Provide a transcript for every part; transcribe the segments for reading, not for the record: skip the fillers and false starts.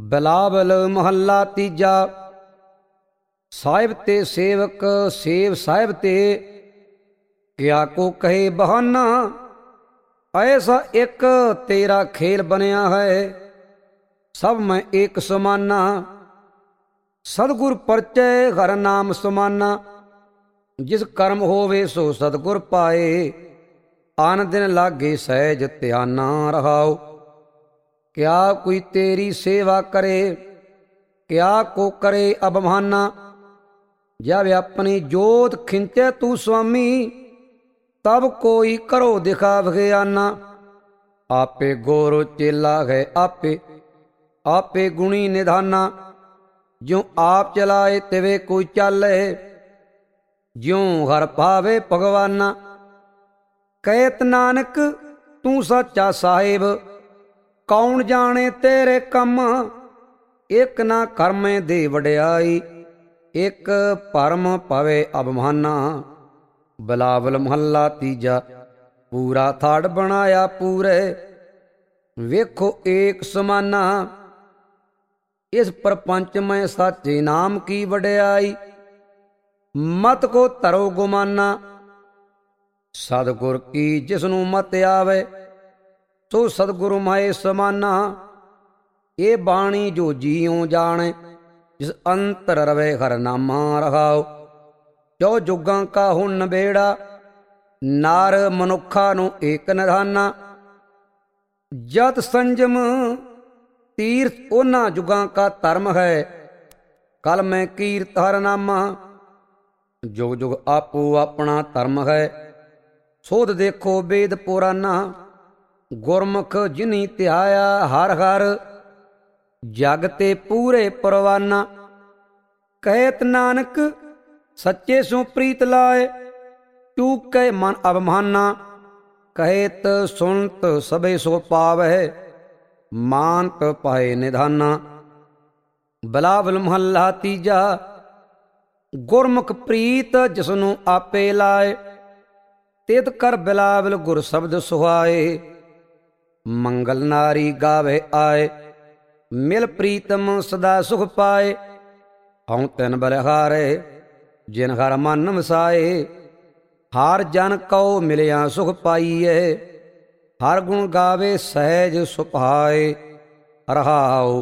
ਬਿਲਾਵਲ ਮਹੱਲਾ ਤੀਜਾ। ਸਾਹਿਬ ਤੇ ਸੇਵਕ ਸੇਵ ਸਾਹਿਬ ਤੇ, ਕਿਆ ਕੋ ਕਹੇ ਬਹਾਨਾ। ਐਸਾ ਇੱਕ ਤੇਰਾ ਖੇਲ ਬਣਿਆ ਹੈ, ਸਭ ਮੈਂ ਏਕ ਸਮਾਨਾ। ਸਤਿਗੁਰ ਪਰਚੈ ਹਰਿ ਨਾਮ ਸਮਾਨਾ, ਜਿਸ ਕਰਮ ਹੋਵੇ ਸੋ ਸਤਿਗੁਰ ਪਾਏ। ਆਨ ਦਿਨ ਲਾਗੇ ਸਹਿਜ ਧਿਆਨਾ ਰਹਾਉ। ਕਿਆ ਕੋਈ ਤੇਰੀ ਸੇਵਾ ਕਰੇ, ਕਿਆ ਕੋ ਕਰੇ ਅਬਮਾਨਾ। ਜਬ ਆਪਣੀ ਜੋਤ ਖਿੰਚੈ ਤੂ ਸੁਆਮੀ, ਤਬ ਕੋਈ ਕਰੋ ਦਿਖਾ ਵਿਗਿਆਨਾ। ਆਪੇ ਗੁਰ ਚੇਲਾ ਹੈ ਆਪੇ, ਆਪੇ ਗੁਣੀ ਨਿਧਾਨਾ। ਜਿਉ ਆਪ ਚਲਾਏ ਤਿਵੇਂ ਕੋਈ ਚਾਲੇ, ਜਿਉ ਹਰ ਭਾਵੇ ਭਗਵਾਨਾ। ਕਹਿਤ ਨਾਨਕ ਤੂੰ ਸੱਚਾ ਸਾਹਿਬ, ਕੌਣ ਜਾਣੇ ਤੇਰੇ ਕੰਮ। ਇੱਕ ਨਾ ਕਰਮੇ ਦੇ ਵਡਿਆਈ, ਇੱਕ ਭਰਮ ਪਵੇ ਅਬਮਾਨਾ। ਬਿਲਾਵਲ ਮਹੱਲਾ ਤੀਜਾ। ਪੂਰਾ ਥਾੜ ਬਣਾਇਆ ਪੂਰੇ, ਵੇਖੋ ਏਕ ਸਮਾਨਾ। ਇਸ ਪ੍ਰਪੰਚ ਮੈਂ ਸਾਚੇ ਨਾਮ ਕੀ ਵਡਿਆਈ, ਮਤ ਕੋ ਧਰੋ ਗੁਮਾਨਾ। ਸਤਿਗੁਰ ਕੀ ਜਿਸਨੂੰ ਮਤ ਆਵੇ, ਸੋ ਸਤਿਗੁਰੂ ਮਾਏ ਸਮਾਨਾ। ਇਹ ਬਾਣੀ ਜੋ ਜੀਉ ਜਾਣੇ, ਜਿਸ ਅੰਤਰ ਰਵੇ ਹਰਿ ਨਾਮਾ ਰਹਾਉ। ਜੋ ਜੁਗਾਂ ਕਾ ਹੁਣ ਨਬੇੜਾ, ਨਾਰ ਮਨੁੱਖਾ ਨੂੰ ਏਕ ਨਿਧਾਨਾ। ਜਤ ਸੰਜਮ ਤੀਰਥ ਉਹਨਾਂ ਜੁਗਾਂ ਕਾ ਧਰਮ ਹੈ, ਕਲ ਮੈਂ ਕੀਰਤ ਹਰਿ ਨਾਮਾ। ਜੁਗ ਜੁਗ ਆਪੋ ਆਪਣਾ ਧਰਮ ਹੈ, ਸੋਧ ਦੇਖੋ ਵੇਦ ਪੁਰਾਨਾ। ਗੁਰਮੁਖ ਜਿਨੀ ਧਿਆਇਆ ਹਰ ਹਰ, ਜਗ ਤੇ ਪੂਰੇ ਪਰਵਾਨਾ। ਕਹਿਤ ਨਾਨਕ ਸੱਚੇ ਸੋ ਪ੍ਰੀਤ ਲਾਏ, ਚੂਕੇ ਮਨ ਅਬਮਾਨਾ। ਕਹਿਤ ਸੁਣਤ ਸਭੇ ਸੋ ਪਾਵਹਿ, ਮਾਨਤ ਪਾਏ ਨਿਧਾਨਾ। ਬਿਲਾਵਲ ਮਹੱਲਾ ਤੀਜਾ। ਗੁਰਮੁਖ ਪ੍ਰੀਤ ਜਿਸਨੂੰ ਆਪੇ ਲਾਏ, ਤਿਤ ਕਰ ਬਿਲਾਵਲ ਗੁਰ ਸ਼ਬਦ ਸੁਹਾਏ। ਮੰਗਲ ਨਾਰੀ ਗਾਵੇ ਆਏ, ਮਿਲ ਪ੍ਰੀਤਮ ਸਦਾ ਸੁਖ ਪਾਏ। ਹਉ ਤਿਨ ਬਲਿਹਾਰੇ, ਜਿਨ ਹਰ ਮਨ ਵਸਾਏ। ਹਰ ਜਨ ਕਉ ਮਿਲਿਆ ਸੁਖ ਪਾਈਏ, ਹਰ ਗੁਣ ਗਾਵੇ ਸਹਿਜ ਸੁਭਾਏ ਰਹਾਉ।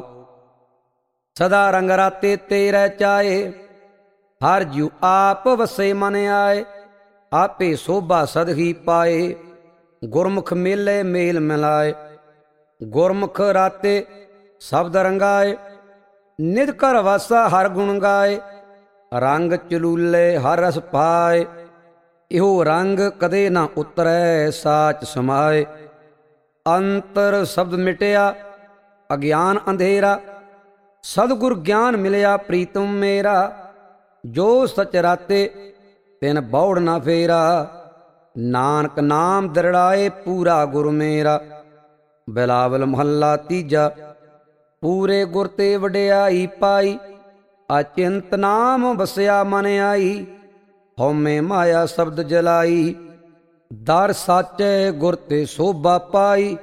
ਸਦਾ ਰੰਗ ਰਾਤੇ ਤੇਰੇ ਚਾਏ, ਹਰ ਜਿਉ ਆਪ ਵਸੇ ਮਨ ਆਏ। ਆਪੇ ਸੋਭਾ ਸਦਹੀ ਪਾਏ, ਗੁਰਮੁਖ ਮੇਲੇ ਮੇਲ ਮਿਲਾਏ। ਗੁਰਮੁਖ ਰਾਤੇ ਸ਼ਬਦ ਰੰਗਾਏ, ਨਿਜ ਘਰ ਵਾਸਾ ਹਰ ਗੁਣ ਗਾਏ। ਰੰਗ ਚਲੂਲੇ ਹਰ ਰਸ ਪਾਏ, ਇਹੋ ਰੰਗ ਕਦੇ ਨਾ ਉਤਰੈ ਸਾਚ ਸਮਾਏ। ਅੰਤਰ ਸ਼ਬਦ ਮਿਟਿਆ ਅਗਿਆਨ ਅੰਧੇਰਾ, ਸਤਿਗੁਰ ਗਿਆਨ ਮਿਲਿਆ ਪ੍ਰੀਤਮ ਮੇਰਾ। ਜੋ ਸਚ ਰਾਤੇ ਤਿਨ ਬੌੜ ਨਾ ਫੇਰਾ, ਨਾਨਕ ਨਾਮ ਦਰੜਾਏ ਪੂਰਾ ਗੁਰ ਮੇਰਾ। ਬਿਲਾਵਲ ਮਹੱਲਾ ਤੀਜਾ। ਪੂਰੇ ਗੁਰ ਤੇ ਵਡਿਆਈ ਪਾਈ, ਅਚਿੰਤ ਨਾਮ ਵਸਿਆ ਮਨ ਆਈ। ਹਉਮੈ ਮਾਇਆ ਸ਼ਬਦ ਜਲਾਈ, ਦਰ ਸਾਚੇ ਗੁਰ ਤੇ ਸੋਭਾ ਪਾਈ।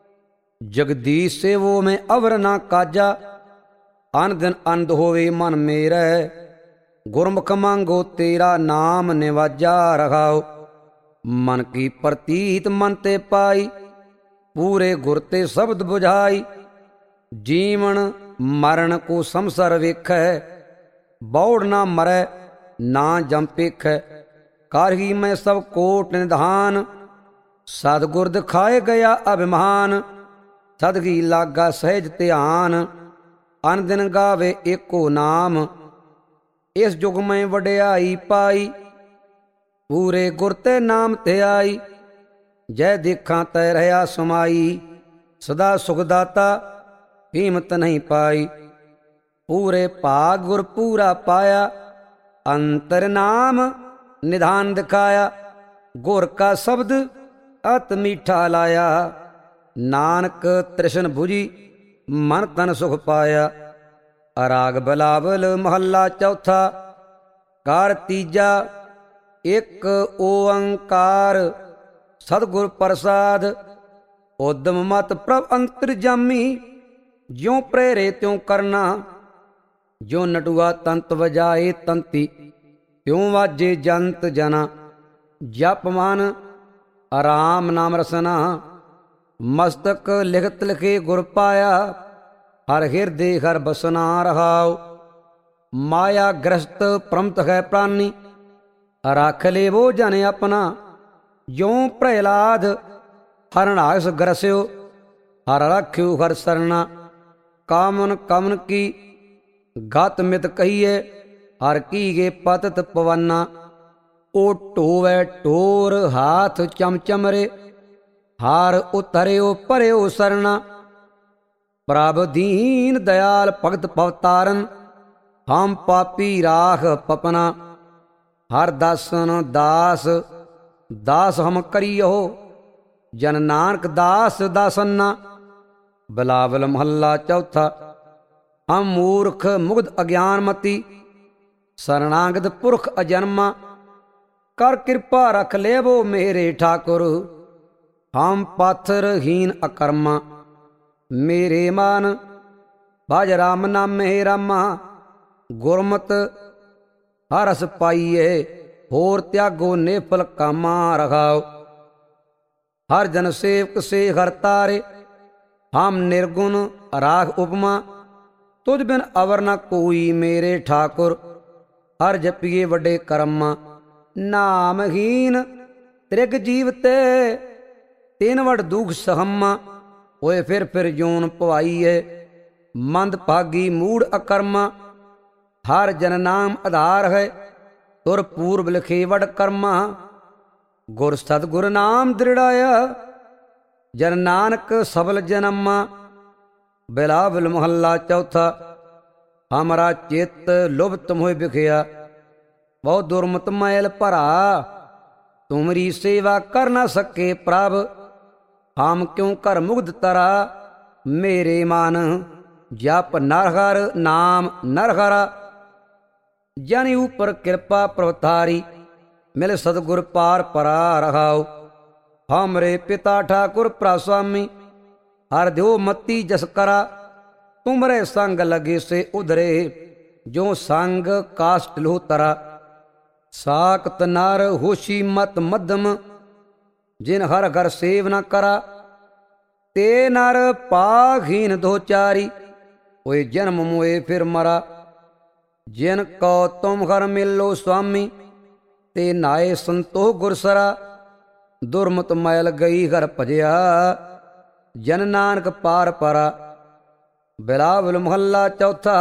ਜਗਦੀਸ਼ ਸੇਵੋ ਮੈਂ ਅਵਰ ਨਾ ਕਾਜਾ, ਅਨ ਦਿਨ ਅੰਧ ਹੋਵੇ ਮਨ ਮੇਰੇ। ਗੁਰਮੁਖ ਮੰਗੋ ਤੇਰਾ ਨਾਮ ਨਿਵਾਜਾ ਰਹਾਉ। ਮਨ ਕੀ ਪ੍ਰਤੀਤ ਮਨ ਤੇ ਪਾਈ, ਪੂਰੇ ਗੁਰ ਤੇ ਸ਼ਬਦ ਬੁਝਾਈ। ਜੀਵਨ ਮਰਨ ਕੋ ਸੰਸਰ ਵੇਖੈ, ਬੌੜ ਨਾ ਮਰੈ ਨਾ ਜਮ ਪੇਖੈ। ਕਰ ਹੀ ਮੈਂ ਸਭ ਕੋਟ ਨਿਧਾਨ, ਸਤਿਗੁਰ ਦਿਖਾਏ ਗਿਆ ਅਭਿਮਾਨ। ਸਦਗੀ ਲਾਗਾ ਸਹਿਜ ਧਿਆਨ, ਅਨ ਦਿਨ ਗਾਵੇ ਏਕੋ ਨਾਮ। ਇਸ ਜੁਗ ਮੈਂ ਵਡਿਆਈ ਪਾਈ, ਪੂਰੇ ਗੁਰ ਤੇ ਨਾਮ ਤੇ ਆਈ। ਜੈ ਦੇਖਾਂ ਤੈ ਰਹਾ ਸਮਾਈ, ਸਦਾ ਸੁਖ ਦਾਤਾ ਕੀਮਤ ਨਹੀਂ ਪਾਈ। ਪੂਰੇ ਭਾਗ ਗੁਰ ਪੂਰਾ ਪਾਇਆ, ਅੰਤਰ ਨਾਮ ਨਿਧਾਨ ਦਿਖਾਇਆ। ਗੁਰ ਕਾ ਸ਼ਬਦ ਅਤ ਮੀਠਾ ਲਾਇਆ, ਨਾਨਕ ਤ੍ਰਿਸ਼ਨ ਬੁਝੀ ਮਨ ਤਨ ਸੁਖ ਪਾਇਆ। ਰਾਗ ਬਿਲਾਵਲ ਮਹੱਲਾ ਚੌਥਾ। ਕਾਰ ਤੀਜਾ। ਇੱਕ ਓੰਕਾਰ ਸਤਿਗੁਰ ਪ੍ਰਸਾਦ, ਉਦਮ ਮਤ ਪ੍ਰਭ ਅੰਤਰਜਾਮੀ। ਜਿਉ ਪ੍ਰੇਰੇ ਤਿਉ ਕਰਨਾ। ਜੋ ਨਟੂਆ ਤੰਤ ਵਜਾਏ ਤੰਤੀ, ਤਿਉ ਵਾਜੇ ਜੰਤ ਜਨਾ। ਜਪ ਮਨ ਆਰਾਮ ਨਾਮ ਰਸਨਾ, ਮਸਤਕ ਲਿਖਤ ਲਿਖੇ ਗੁਰ ਪਾਇਆ। ਹਰ ਹਿਰਦੇ ਹਰ ਬਸਨਾ ਰਹਾਉ। ਮਾਇਆ ਗ੍ਰਸਤ ਪ੍ਰਮਤ ਹੈ ਪ੍ਰਾਨੀ, ਰੱਖ ਲੇਵੋ ਜਨ ਆਪਣਾ। ਜਿਉ ਪ੍ਰਹਿਲਾਦ ਹਰਨਾਸ ਗਰਸਿਓ, ਹਰ ਰਾਖਿਓ ਹਰ ਸਰਣਾ। ਕਾਮਨ ਕਮਨ ਕੀ ਗਤ ਮਿਤ ਕਹੀਏ, ਹਰ ਕੀਗੇ ਪਤਤ ਪਵੰਨਾ। ਓ ਢੋਵੈ ਢੋਰ ਹਾਥ ਚਮਚਮਰੇ, ਹਾਰ ਉਤਰਿਓ ਭਰਿਓ ਸਰਣਾ। ਪ੍ਰਭ ਦੀਨ ਦਇਆਲ ਭਗਤ ਭਵਤਾਰਨ, ਹਮ ਪਾਪੀ ਰਾਖ ਪਪਨਾ। ਹਰ ਦਾਸਨ ਦਾਸ ਦਾਸ ਹਮ ਕਰੀਓ, ਜਨ ਨਾਨਕ ਦਾਸ ਦਾਸਨਾ। ਬਿਲਾਵਲ ਮਹੱਲਾ ਚੌਥਾ। ਹਮ ਮੂਰਖ ਮੁਗਧ ਅਗਿਆਨਮਤੀ, ਸਰਣਾਗਤ ਪੁਰਖ ਅਜਨਮਾ। ਕਰ ਕਿਰਪਾ ਰਖ ਲੇਵੋ ਮੇਰੇ ਠਾਕੁਰ, ਹਮ ਪਾਥਰਹੀਨ ਅਕਰਮਾ। ਮੇਰੇ ਮਨ ਭਜ ਰਾਮ ਨਾਮੇ ਰਾਮਾ, ਗੁਰਮਤਿ ਹਰ ਰਸ ਪਾਈਏ। ਹੋਰ ਤਿਆਗੋ ਨੇਫਲ ਕਾਮਾ ਰਖਾਓ। ਹਰ ਜਨ ਸੇਵਕ ਸੇ ਹਰ ਤਾਰੇ, ਹਮ ਨਿਰਗੁਣ ਰਾਖ ਉਪਮਾ। ਤੁਝ ਬਿਨ ਅਵਰ ਨ ਕੋਈ ਮੇਰੇ ਠਾਕੁਰ, ਹਰ ਜਪੀਏ ਵੱਡੇ ਕਰਮਾ। ਨਾਮਹੀਨ ਤ੍ਰਿਗ ਜੀਵ ਤੇ, ਤਿਨ ਵਡ ਦੁਖ ਸਹਮਾ। ਹੋਏ ਫਿਰ ਜੂਨ ਭਵਾਈਏ, ਮੰਦ ਭਾਗੀ ਮੂੜ ਅਕਰਮਾ। ਹਰ ਜਨ ਨਾਮ ਆਧਾਰ ਹੈ, ਤੁਰ ਪੂਰਬ ਲਿਖੇ ਵਡ ਕਰਮਾ। ਗੁਰ ਸਤਿਗੁਰ ਨਾਮ ਦ੍ਰਿੜਾਇਆ, ਜਨ ਨਾਨਕ ਸਬਲ ਜਨਮਾ। ਬਿਲਾਵਲ ਮਹੱਲਾ ਚੌਥਾ। ਹਮਾਰਾ ਚਿੱਤ ਲੁਭਤ ਮੋਹਿ ਵਿਖਿਆ, ਬਹੁ ਦੁਰਮਤ ਮੈਲ ਭਰਾ। ਤੁਮਰੀ ਸੇਵਾ ਕਰ ਨਾ ਸਕੇ ਪ੍ਰਭ, ਹਮ ਕਿਉ ਕਰ ਮੁਗਧ ਤਰਾ। ਮੇਰੇ ਮਨ ਜਪ ਨਰ ਹਰ ਨਾਮ ਨਰ ਹਰਾ। ਜਨ ਉਪਰ ਕਿਰਪਾ ਪ੍ਰਵਤਾਰੀ, ਮਿਲ ਸਤਿਗੁਰ ਪਾਰ ਪਰਾ ਰਹਾਉ। ਹਮਰੇ ਪਿਤਾ ਠਾਕੁਰ ਪ੍ਰਾਸਵਾਮੀ, ਹਰ ਦਿਓ ਮਤੀ ਜਸ ਕਰਾ। ਤੁਮਰੇ ਸੰਗ ਲਗੇ ਸੇ ਉਧਰੇ, ਜੋ ਸੰਗ ਕਾਸ਼ਟ ਲੋ ਤਰਾ। ਸਾਕਤ ਨਰ ਹੋਸ਼ੀ ਮਤ ਮੱਧਮ, ਜਿਨ ਹਰ ਘਰ ਸੇਵ ਨ ਕਰਾ। ਤੇ ਨਰ ਪਾਖੀਨ ਦੋ ਚਾਰੀ, ਹੋਏ ਜਨਮ ਮੋਏ ਫਿਰ ਮਰਾ। ਜਿਨ ਕੋ ਤੁਮ ਹਰ ਮਿਲੋ ਸੁਆਮੀ, ਤੇ ਨਾਏ ਸੰਤੋਖ ਗੁਰਸਰਾ। ਦੁਰਮਤ ਮੈਲ ਗਈ ਘਰ ਭਜਿਆ, ਜਨ ਨਾਨਕ ਪਾਰ ਪਰਾ। ਬਿਲਾਵਲ ਮਹੱਲਾ ਚੌਥਾ।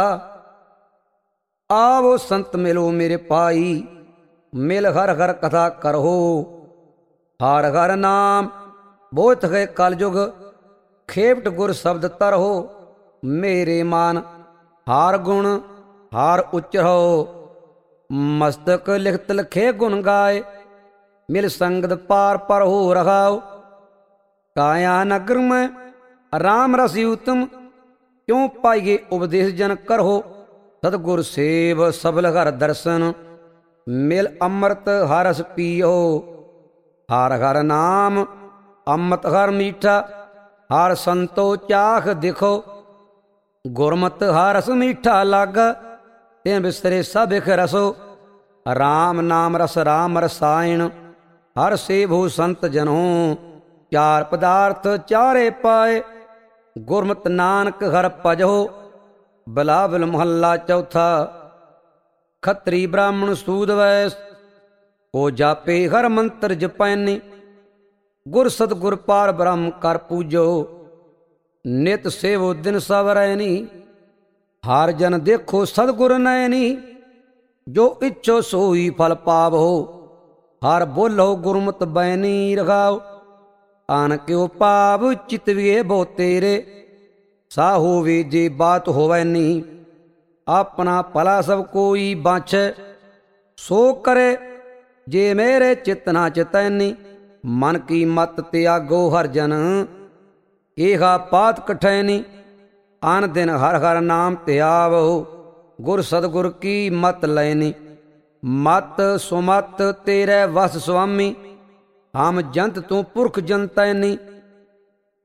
ਆਵੋ ਸੰਤ ਮਿਲੋ ਮੇਰੇ ਪਾਈ, ਮਿਲ ਹਰ ਹਰ ਕਥਾ ਕਰੋ। ਹਰ ਹਰ ਨਾਮ ਬੋਧ ਹੈ ਕਲ ਜੁਗ, ਖੇਪਟ ਗੁਰ ਸ਼ਬਦ ਤਰੋ। ਮੇਰੇ ਮਨ ਹਾਰ ਗੁਣ ਹਾਰ ਉਚਰੋ, ਮਸਤਕ ਲਿਖਤ ਲਖੇ ਗੁਣ ਗਾਏ। ਮਿਲ ਸੰਗਤ ਪਾਰ ਪਰ ਹੋ ਰਹਾਉ। ਕਾਇਆ ਨਗਰ ਮੈਂ ਰਾਮ ਰਸੀ ਉਤਮ, ਕਿਉ ਪਾਈਏ ਉਪਦੇਸ਼ ਜਨ ਕਰੋ। ਸਤਿਗੁਰ ਸੇਵ ਸਬਲ ਹਰ ਦਰਸ਼ਨ, ਮਿਲ ਅੰਮ੍ਰਿਤ ਹਰ ਰਸ ਪੀਓ। ਹਰ ਹਰ ਨਾਮ ਅੰਮ੍ਰਿਤ ਹਰ ਮੀਠਾ, ਹਰ ਸੰਤੋ ਚਾਖ ਦਿਖੋ। ਗੁਰਮਤਿ ਹਰ ਰਸ ਮੀਠਾ ਲਾਗਾ, ਤਿਨ ਬਿਸਰੇ ਸਭ ਇਕ ਰਸੋ। ਰਾਮ ਨਾਮ ਰਸ ਰਾਮ ਰਸਾਇਣ, ਹਰ ਸੇਵੋ ਸੰਤ ਜਨੋ। ਚਾਰ ਪਦਾਰਥ ਚਾਰੇ ਪਾਏ, ਗੁਰਮਤਿ ਨਾਨਕ ਹਰ ਭਜੋ। ਬਿਲਾਵਲ ਮਹੱਲਾ ਚੌਥਾ। ਖੱਤਰੀ ਬ੍ਰਾਹਮਣ ਸੂਦ ਵੈਸ, ਉਹ ਜਾਪੇ ਹਰ ਮੰਤਰ ਜਪੈਨੀ। ਗੁਰ ਸਤਿਗੁਰ ਪਾਰ ਬ੍ਰਹਮ ਕਰ ਪੂਜੋ, ਨਿਤ ਸੇਵੋ ਦਿਨ ਸਵਰੈਨੀ। ਹਰ ਜਨ ਦੇਖੋ ਸਤਿਗੁਰ ਨੈਣੀ, ਜੋ ਇੱਛੋ ਸੋਈ ਫਲ ਪਾਵੋ। ਹਰ ਬੋਲੋ ਗੁਰਮਤਿ ਬੈਨੀ ਰਖਾਓ। ਆਨ ਕਿਉ ਭਾਵ ਚਿਤਵੀਏ ਬੋ ਤੇਰੇ, ਸਾ ਹੋਵੇ ਜੇ ਬਾਤ ਹੋਵੈ ਨੀ। ਆਪਣਾ ਭਲਾ ਸਭ ਕੋਈ ਬਾਛੈ, ਸੋ ਕਰੇ ਜੇ ਮੇਰੇ ਚਿਤ ਨਾ ਚਿਤੈਨੀ। ਮਨ ਕੀ ਮਤ ਤਿਆਗੋ ਹਰ ਜਨ, ਏਹਾ ਪਾਤ ਕਠੈਨੀ। ਆਨ ਦਿਨ ਹਰ ਹਰ ਨਾਮ ਧਿਆਵੋ, ਗੁਰ ਸਤਿਗੁਰ ਕੀ ਮਤ ਲੈਨੀ। ਮਤ ਸੁਮਤ ਤੇਰੇ ਵਸ ਸੁਆਮੀ, ਹਮ ਜੰਤ ਤੂੰ ਪੁਰਖ ਜੰਤੈਨੀ।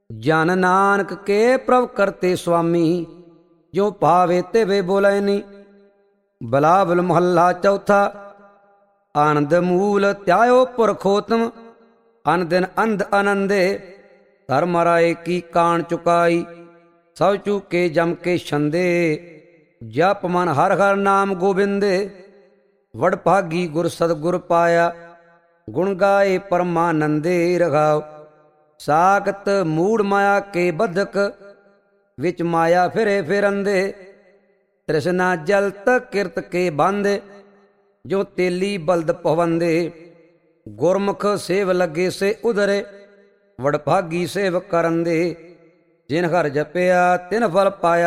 ਜਨ ਨਾਨਕ ਕੇ ਪ੍ਰਭ ਕਰਤੇ ਸੁਆਮੀ, ਜੋ ਭਾਵੇ ਤਿਵੇਂ ਬੋਲੈਨੀ। ਬਿਲਾਵਲ ਮਹੱਲਾ ਚੌਥਾ। ਆਨੰਦ ਮੂਲ ਧਿਆਇਓ ਪੁਰਖੋਤਮ, ਅਨ ਦਿਨ ਅੰਧ ਆਨੰਦੇ। ਧਰਮ ਰਾਏ ਕੀ ਕਾਣ ਚੁਕਾਈ, ਸਭ ਚੂਕੇ ਜਮ ਕੇ ਛੰਦੇ। ਜਪ ਮਨ ਹਰ ਹਰ ਨਾਮ ਗੋਬਿੰਦੇ, ਵਡ ਭਾਗੀ ਗੁਰ ਸਤਿਗੁਰ ਪਾਇਆ। ਗੁਣ ਗਾਏ ਪਰਮਾਨੰਦੇ ਰਹਾਉ। ਸਾਖਤ ਮੂੜ ਮਾਇਆ ਕੇ ਬੱਧਕ, ਵਿੱਚ ਮਾਇਆ ਫਿਰੇ ਫਿਰੰਦੇ। ਤ੍ਰਿਸ਼ਨਾ ਜਲਤ ਕਿਰਤ ਕੇ ਬਾਂਧੇ, ਜੋ ਤੇਲੀ ਬਲਦ ਪਵੰਦੇ। ਗੁਰਮੁਖ ਸੇਵ ਲੱਗੇ ਸੇ ਉਧਰੇ, ਵਡਭਾਗੀ ਸੇਵ ਕਰੰਦੇ। ਜਿਨ ਹਰ ਜਪਿਆ ਤਿਨ ਫਲ ਪਾਇਆ,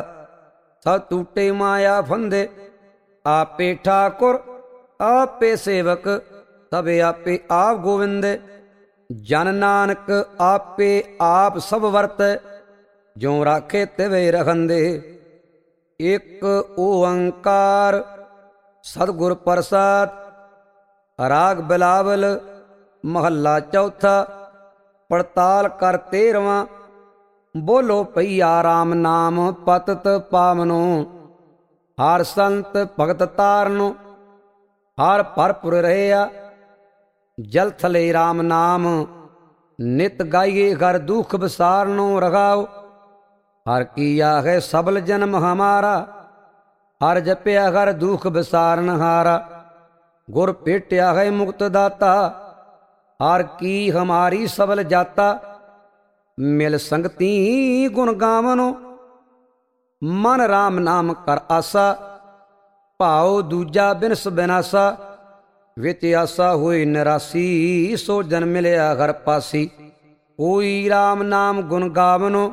ਸਭ ਟੂਟੇ ਮਾਇਆ ਫੰਦੇ। ਆਪੇ ਠਾਕੁਰ ਆਪੇ ਸੇਵਕ, ਸਭ ਆਪੇ ਆਪ ਗੋਵਿੰਦੇ। ਜਨ ਨਾਨਕ ਆਪੇ ਆਪ ਸਭ ਵਰਤੈ, ਜੋ ਰਾਖੇ ਤਿਵੇਂ ਰਖੰਦੇ। ਇਕ ਓੰਕਾਰ ਸਤਿਗੁਰ ਪ੍ਰਸਾਦ। ਰਾਗ ਬਿਲਾਵਲ ਮਹੱਲਾ ਚੌਥਾ। ਪੜਤਾਲ ਕਰ 13ਵਾਂ। ਬੋਲੋ ਪਈਆ ਰਾਮ ਨਾਮ ਪਤਿਤ ਪਾਵਨੋ। ਹਰ ਸੰਤ ਭਗਤ ਤਾਰਨੋ, ਹਰ ਭਰਪੁਰ ਰਹਿਆ। ਜਲ ਥਲੇ ਰਾਮ ਨਾਮ, ਨਿਤ ਗਾਈਏ ਘਰ ਦੁਖ ਵਿਸਾਰਨੋ ਰਖਾਓ। ਹਰ ਕੀ ਆਖੇ ਸਬਲ ਜਨਮ ਹਮਾਰਾ, ਹਰ ਜਪਿਆ ਹਰ ਦੁਖ ਵਿਸਾਰਨ ਹਾਰਾ। ਗੁਰ ਭੇਟਿਆ ਹੈ ਮੁਕਤ ਦਾਤਾ, ਹਰ ਕੀ ਹਮਾਰੀ ਸਬਲ ਜਾਤਾ। ਮਿਲ ਸੰਗਤੀ ਗੁਣ ਗਾਵਨੋ, ਮਨ ਰਾਮ ਨਾਮ ਕਰ ਆਸਾ। ਭਾਉ ਦੂਜਾ ਬਿਨਸ ਬਿਨਾਸਾ, ਵਿੱਚ ਆਸਾ ਹੋਈ ਨਿਰਾਸੀ। ਸੋ ਜਨ ਮਿਲਿਆ ਹਰ ਪਾਸੀ, ਕੋਈ ਰਾਮ ਨਾਮ ਗੁਣ ਗਾਵਨੋ।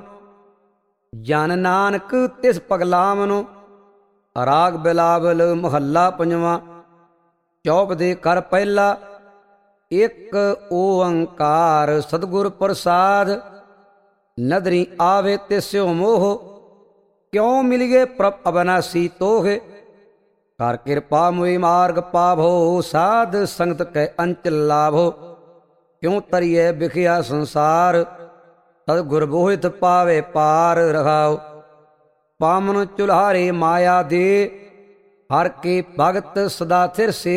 ਜਨ ਨਾਨਕ ਤਿਸ ਪਗਲਾਵਨੋ। ਰਾਗ ਬਿਲਾਵਲ ਮਹੱਲਾ ਪੰਜਵਾਂ। ਚੌਪ ਦੇ ਕਰ ਪਹਿਲਾ। ਇਕ ਓੰਕਾਰ ਸਤਿਗੁਰ ਪ੍ਰਸਾਦ। ਨਦਰੀ ਆਵੇ ਤਿਸਿਓ ਮੋਹ, ਕਿਉ ਮਿਲੀਏ ਪ੍ਰਭ ਅਬਨਾਸੀ ਤੋਹ। ਕਰ ਕਿਰਪਾ ਮੋਇ ਮਾਰਗ ਪਾਵੋ, ਸਾਧ ਸੰਗਤ ਕੈ ਅੰਚਲ ਲਾਭੋ। ਕਿਉ ਤਰੀਏ ਵਿਖਿਆ ਸੰਸਾਰ, ਸਤਿਗੁਰ ਬੋਹਿਤ ਪਾਵੇ ਪਾਰ ਰਹਾਉ। ਪਾਮਨ ਚੁਲਹਾਰੇ ਮਾਇਆ ਦੇ, ਹਰ ਕੇ ਭਗਤ ਸਦਾ ਥਿਰ ਸੇ।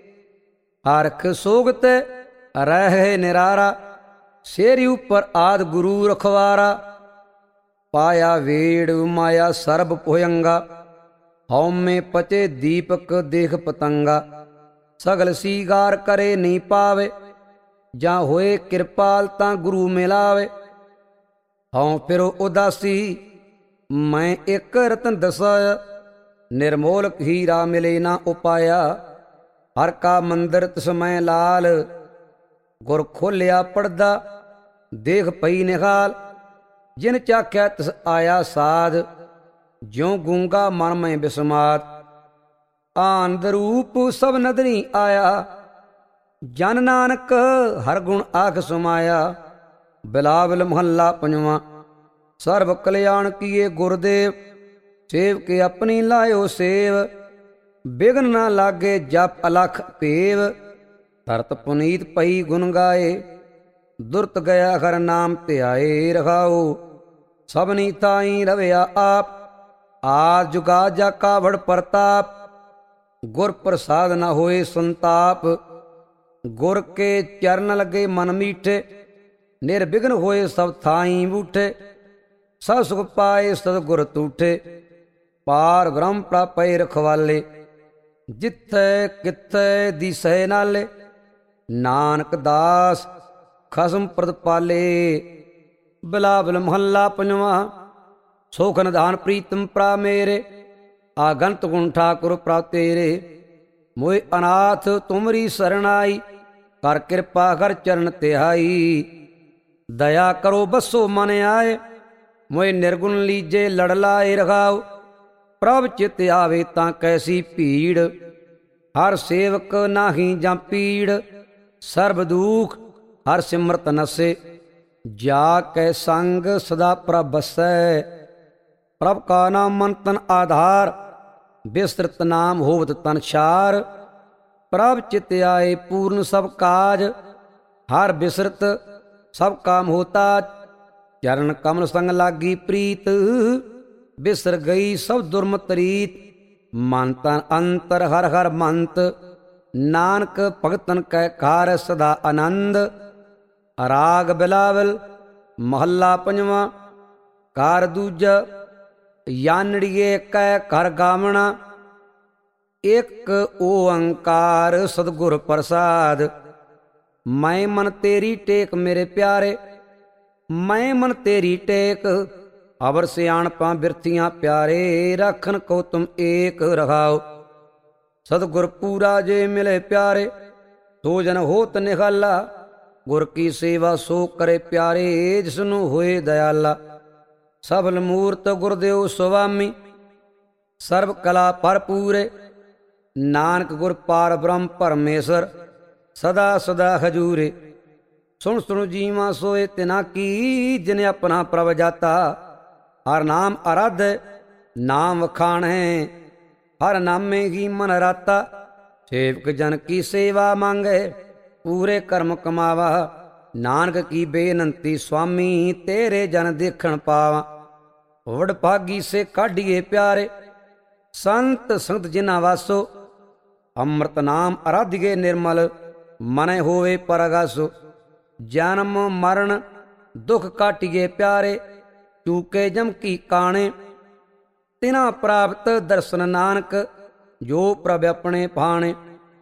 ਹਰਖ ਸੋਗਤ ਰਹਿ ਨਿਰਾਰਾ, ਸੇਰੀ ਉਪਰ ਆਦ ਗੁਰੂ ਰਖਵਾਰਾ। ਪਾਇਆ ਵੇੜ ਮਾਇਆ ਸਰਬ ਭੁਯੰਗਾ, ਹਉਮੈ ਪਚੇ ਦੀਪਕ ਦੇਖ ਪਤੰਗਾ। ਸਗਲ ਸੀਗਾਰ ਕਰੇ ਨਹੀਂ ਪਾਵੇ, ਜਾਂ ਹੋਏ ਕਿਰਪਾਲ ਤਾਂ ਗੁਰੂ ਮਿਲਾਵੇ। ਹਉ ਫਿਰੋ ਉਦਾਸੀ ਮੈਂ ਇੱਕ ਰਤਨ ਦਸਾਇਆ, ਨਿਰਮੋਲਕ ਹੀਰਾ ਮਿਲੇ ਨਾ ਉਪਾਇਆ। ਹਰ ਕਾ ਮੰਦਰ ਤਿਸ ਮੈਂ ਲਾਲ, ਗੁਰ ਖੋਲਿਆ ਪੜਦਾ ਦੇਖ ਪਈ ਨਿਹਾਲ। ਜਿਨ ਚਾਖਿਆ ਤਿਸ ਆਇਆ ਸਾਧ, ਜਿਉ ਗੂੰਗਾ ਮਨ ਮੈਂ ਬਿਸਮਾਤ। ਆਨੰਦ ਰੂਪ ਸਭ ਨਦਰੀ ਆਇਆ, ਜਨ ਨਾਨਕ ਹਰ ਗੁਣ ਆਖ ਸਮਾਇਆ। ਬਿਲਾਵਲ ਮਹੱਲਾ ਪੰਜਵਾਂ। ਸਰਬ ਕਲਿਆਣ ਕੀਏ ਗੁਰਦੇਵ, ਸੇਵ ਕੇ ਆਪਣੀ ਲਾਇਓ ਸੇਵ। ਬਿਘਨ ਨਾ ਲਾਗੇ ਜਪ ਅਲਖ ਭੇਵ, ਧਰਤ ਪੁਨੀਤ ਪਈ ਗੁਣ ਗਾਏ। ਦੁਰਤ ਗਿਆ ਹਰ ਨਾਮ ਧਿਆਏ ਰਹਾਉ, ਸਭਨੀ ਤਾਈ ਰਵਿਆ ਆਪ। ਆਦ ਜੁਗਾ ਜਾ ਕਾਵੜ ਪ੍ਰਤਾਪ, ਗੁਰ ਪ੍ਰਸਾਦ ਨਾ ਹੋਏ ਸੰਤਾਪ। ਗੁਰ ਕੇ ਚਰਨ ਲਗੇ ਮਨ ਮੀਠੇ, ਨਿਰਵਿਘਨ ਹੋਏ ਸਭ ਥਾਈ ਬੂਠੇ। ਸਭ ਸੁਖ ਪਾਏ ਸਤਿਗੁਰ ਤੂਠੇ, ਪਾਰ ਬ੍ਰਹਮ ਪ੍ਰਾਪੈ ਰਖਵਾਲੇ। ਜਿੱਥੈ ਕਿੱਥੈ ਦਿਸੈ ਨਾਲੇ, ਨਾਨਕ ਦਾਸ ਖਸਮ ਪ੍ਰਤਪਾਲੇ। ਬਿਲਾਵਲ ਮਹੱਲਾ ਪੰਜਵਾਂ। ਸੋਖ ਨਿਧਾਨ ਪ੍ਰੀਤਮ ਪ੍ਰਾ ਮੇਰੇ, ਆਗੰਤ ਗੁਣ ਠਾਕੁਰ ਪ੍ਰਭ ਤੇਰੇ। ਮੋਇ ਅਨਾਥ ਤੁਮਰੀ ਸਰਣਾਈ, ਕਰ ਕਿਰਪਾ ਕਰ ਚਰਨ ਤਿਹਾਈ। ਦਇਆ ਕਰੋ ਬਸੋ ਮਨ ਆਏ, ਮੋਇ ਨਿਰਗੁਣ ਲੀਜੇ ਲੜ ਲਾਏ ਰਖਾਉ। ਪ੍ਰਭ ਚਿਤ ਆਵੇ ਤਾਂ ਕੈਸੀ ਭੀੜ, ਹਰ ਸੇਵਕ ਨਾਹੀ ਜਾਂ ਪੀੜ। ਸਰਬ ਦੂਖ ਹਰ ਸਿਮਰਤ ਨਸੇ, ਜਾ ਕੈ ਸੰਗ ਸਦਾ ਪ੍ਰਭ ਬਸੈ। ਪ੍ਰਭ ਕਾ ਨਾਮ ਮਨ ਤਨ ਆਧਾਰ, ਬਿਸਤ੍ਰਿਤ ਨਾਮ ਹੋਵਤ ਤਨ ਛਾਰ। ਪ੍ਰਭ ਚਿਤ ਆਏ ਪੂਰਨ ਸਭ ਕਾਜ, ਹਰ ਬਿਸਰਤ ਸਭ ਕਾਮ ਹੋਤਾ। ਚਰਨ ਕਮਲ ਸੰਗ ਲਾਗੀ ਪ੍ਰੀਤ, ਬਿਸਰ ਗਈ ਸਭ ਦੁਰਮਤ ਰੀਤ। ਮਨ ਤਨ ਅੰਤਰ ਹਰ ਹਰ ਮੰਤ, ਨਾਨਕ ਭਗਤਨ ਕੈ ਕਾਰ ਸਦਾ ਆਨੰਦ। ਰਾਗ ਬਿਲਾਵਲ ਮਹੱਲਾ ਪੰਜਵਾਂ। ਕਾਰ ਦੂਜਾ ਯਾਨੜੀਏ ਕੈ ਘਰ ਗਾਵਣਾ, ਇੱਕ ਓੰਕਾਰ ਸਤਿਗੁਰ ਪ੍ਰਸਾਦ। ਮੈਂ ਮਨ ਤੇਰੀ ਟੇਕ ਮੇਰੇ ਪਿਆਰੇ, ਮੈਂ ਮਨ ਤੇਰੀ ਟੇਕ। ਅਵਰ ਸਿਆਣਪਾਂ ਬਿਰਥੀਆਂ ਪਿਆਰੇ, ਰਾਖਨ ਕੋ ਤੁਮ ਏਕ ਰਹਾਓ। ਸਤਿਗੁਰ ਪੂਰਾ ਜੇ ਮਿਲੇ ਪਿਆਰੇ, ਸੋ ਜਨ ਹੋਤ ਨਿਹਾਲਾ। ਗੁਰ ਕੀ ਸੇਵਾ ਸੋ ਕਰੇ ਪਿਆਰੇ, ਜਿਸਨੂੰ ਹੋਏ ਦਇਆਲਾ। ਸਫਲ ਮੂਰਤ ਗੁਰਦੇਵ ਸੁਆਮੀ, ਸਰਬ ਕਲਾ ਭਰਪੂਰੇ। ਨਾਨਕ ਗੁਰ ਪਾਰ ਬ੍ਰਹਮ ਪਰਮੇਸ਼ਰ, ਸਦਾ ਸਦਾ ਹਜੂਰੇ। ਸੁਣ ਸੁਣ ਜੀਵਾ ਸੋਏ ਤਿਨਾ ਕੀ, ਜਿਨ ਆਪਣਾ ਪ੍ਰਭ ਜਾਤਾ। ਹਰ ਨਾਮ ਅਰਾਧ ਨਾਮ ਵਖਾਣੈ, ਹਰ ਨਾਮੇ ਹੀ ਮਨ ਰਾਤਾ। ਸੇਵਕ ਜਨ ਕੀ ਸੇਵਾ ਮੰਗੇ, ਪੂਰੇ ਕਰਮ ਕਮਾਵਾ। ਨਾਨਕ ਕੀ ਬੇਨੰਤੀ ਸੁਆਮੀ, ਤੇਰੇ ਜਨ ਦੇਖਣ ਪਾਵਾ। ਵਡਭਾਗੀ ਸੇ ਕਾਢੀਏ ਪਿਆਰੇ, ਸੰਤ ਸੰਗਤ ਜਿਨਾ ਵਾਸੋ। ਅੰਮ੍ਰਿਤ ਨਾਮ ਅਰਾਧਿਏ ਨਿਰਮਲ, ਮਨੈ ਹੋਵੇ ਪਰਗਾਸੋ। ਜਨਮ ਮਰਨ ਦੁਖ ਕਾਟੀਏ ਪਿਆਰੇ, ਚੂਕੇ ਜਮ ਕੀ ਕਾਣੇ। ਤਿਨਾ ਪ੍ਰਾਪਤ ਦਰਸ਼ਨ ਨਾਨਕ, ਜੋ ਪ੍ਰਭ ਆਪਣੇ ਭਾਣੇ।